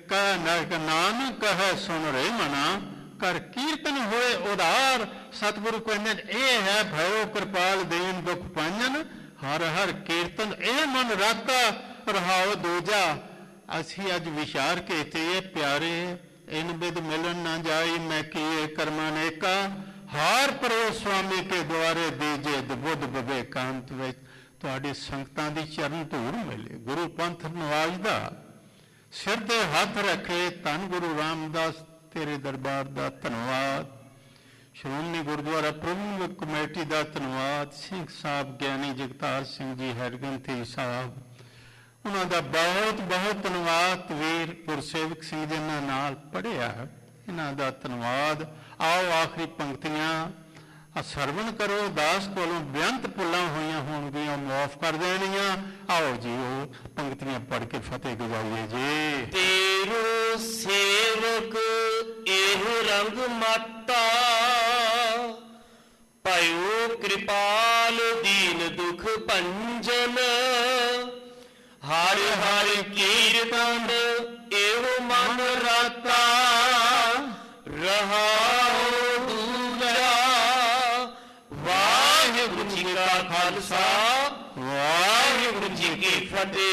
ਨਾਨਕ ਕਹੈ ਸੁਣ ਰੇ ਮਨਾ, ਕਰ ਕੀਰਤਨ ਹੋਏ ਉਧਾਰ। ਸਤਿਗੁਰੂ ਕਹਿੰਦੇ ਇਹ ਹੈ ਭਇਓ ਕਿਰਪਾਲ ਦੀਨ ਦੁਖ ਭੰਜਨ। ਹਰ ਹਰ ਕੀਰਤਨ ਇਹ ਮਨ ਰਾਤਾ ਰਹਾਉ ਦੂਜਾ। ਅਸੀਂ ਅੱਜ ਵਿਚਾਰ ਕੀਤੇ ਪਿਆਰੇ ਇਨ ਬਿਦ ਮਿਲਣ ਨਾ ਜਾਈ ਮੈਂ ਕੀਏ ਕਰਮਾਂ ਨੇਕਾ। ਹਾਰ ਪਰੋ ਸੁਆਮੀ ਕੇ ਦੁਆਰੇ ਦੀਜੇ ਬੁੱਧ ਵਿਵੇਕਾਂਤ ਵਿੱਚ। ਤੁਹਾਡੇ ਸੰਗਤਾਂ ਦੀ ਚਰਨ ਧੂੜ ਮਿਲੇ। ਗੁਰੂ ਪੰਥ ਨਵਾਜਦਾ, ਸਿਰ ਤੇ ਹੱਥ ਰੱਖੇ। ਧੰਨ ਗੁਰੂ ਰਾਮਦਾਸ ਤੇਰੇ ਦਰਬਾਰ ਦਾ ਧੰਨਵਾਦ। ਸ਼੍ਰੋਮਣੀ ਗੁਰਦੁਆਰਾ ਪ੍ਰਬੰਧਕ ਕਮੇਟੀ ਦਾ ਧੰਨਵਾਦ। ਸਿੰਘ ਸਾਹਿਬ ਗਿਆਨੀ ਜਗਤਾਰ ਸਿੰਘ ਜੀ ਹਰਗੰਥੀ ਸਾਹਿਬ, ਉਹਨਾਂ ਦਾ ਬਹੁਤ ਬਹੁਤ ਧੰਨਵਾਦ। ਵੀਰ ਗੁਰਸੇਵਕ ਸਿੰਘ ਜੀ ਨਾਲ ਪੜ੍ਹਿਆ, ਇਹਨਾਂ ਦਾ ਧੰਨਵਾਦ। ਆਓ ਆਖਰੀ ਪੰਕਤੀਆਂ ਸਰਵਣ ਕਰੋ। ਦਾਸ ਕੋਲੋਂ ਬੇਅੰਤ ਭੁੱਲਾਂ ਹੋਈਆਂ ਹੋਣਗੀਆਂ, ਮਾਫ ਕਰ ਦੇਣੀਆਂ। ਆਓ ਜੀ ਉਹ ਪੰਕਤੀਆਂ ਪੜ੍ਹ ਕੇ ਫਤਿਹ ਗਵਾਈਏ ਜੀ। ਤੇਰੋ ਸੇਵਕ ਇਹ ਰੰਗ ਮਾਤਾ, ਪਾਇਓ ਕਿਰਪਾਲ ਦੀਨ ਦੁਖ ਭੰਜਨ। ਹਰ ਹਰ ਕੀਰਤਨ ਇਹੋ ਮਨ ਰਾਤਾ, ਰਹਾਉ ਦੂਜਾ। ਵਾਹਿਗੁਰੂ ਜੀ ਕਾ ਖਾਲਸਾ, ਵਾਹਿਗੁਰੂ ਜੀ ਕੀ ਫਤਿਹ।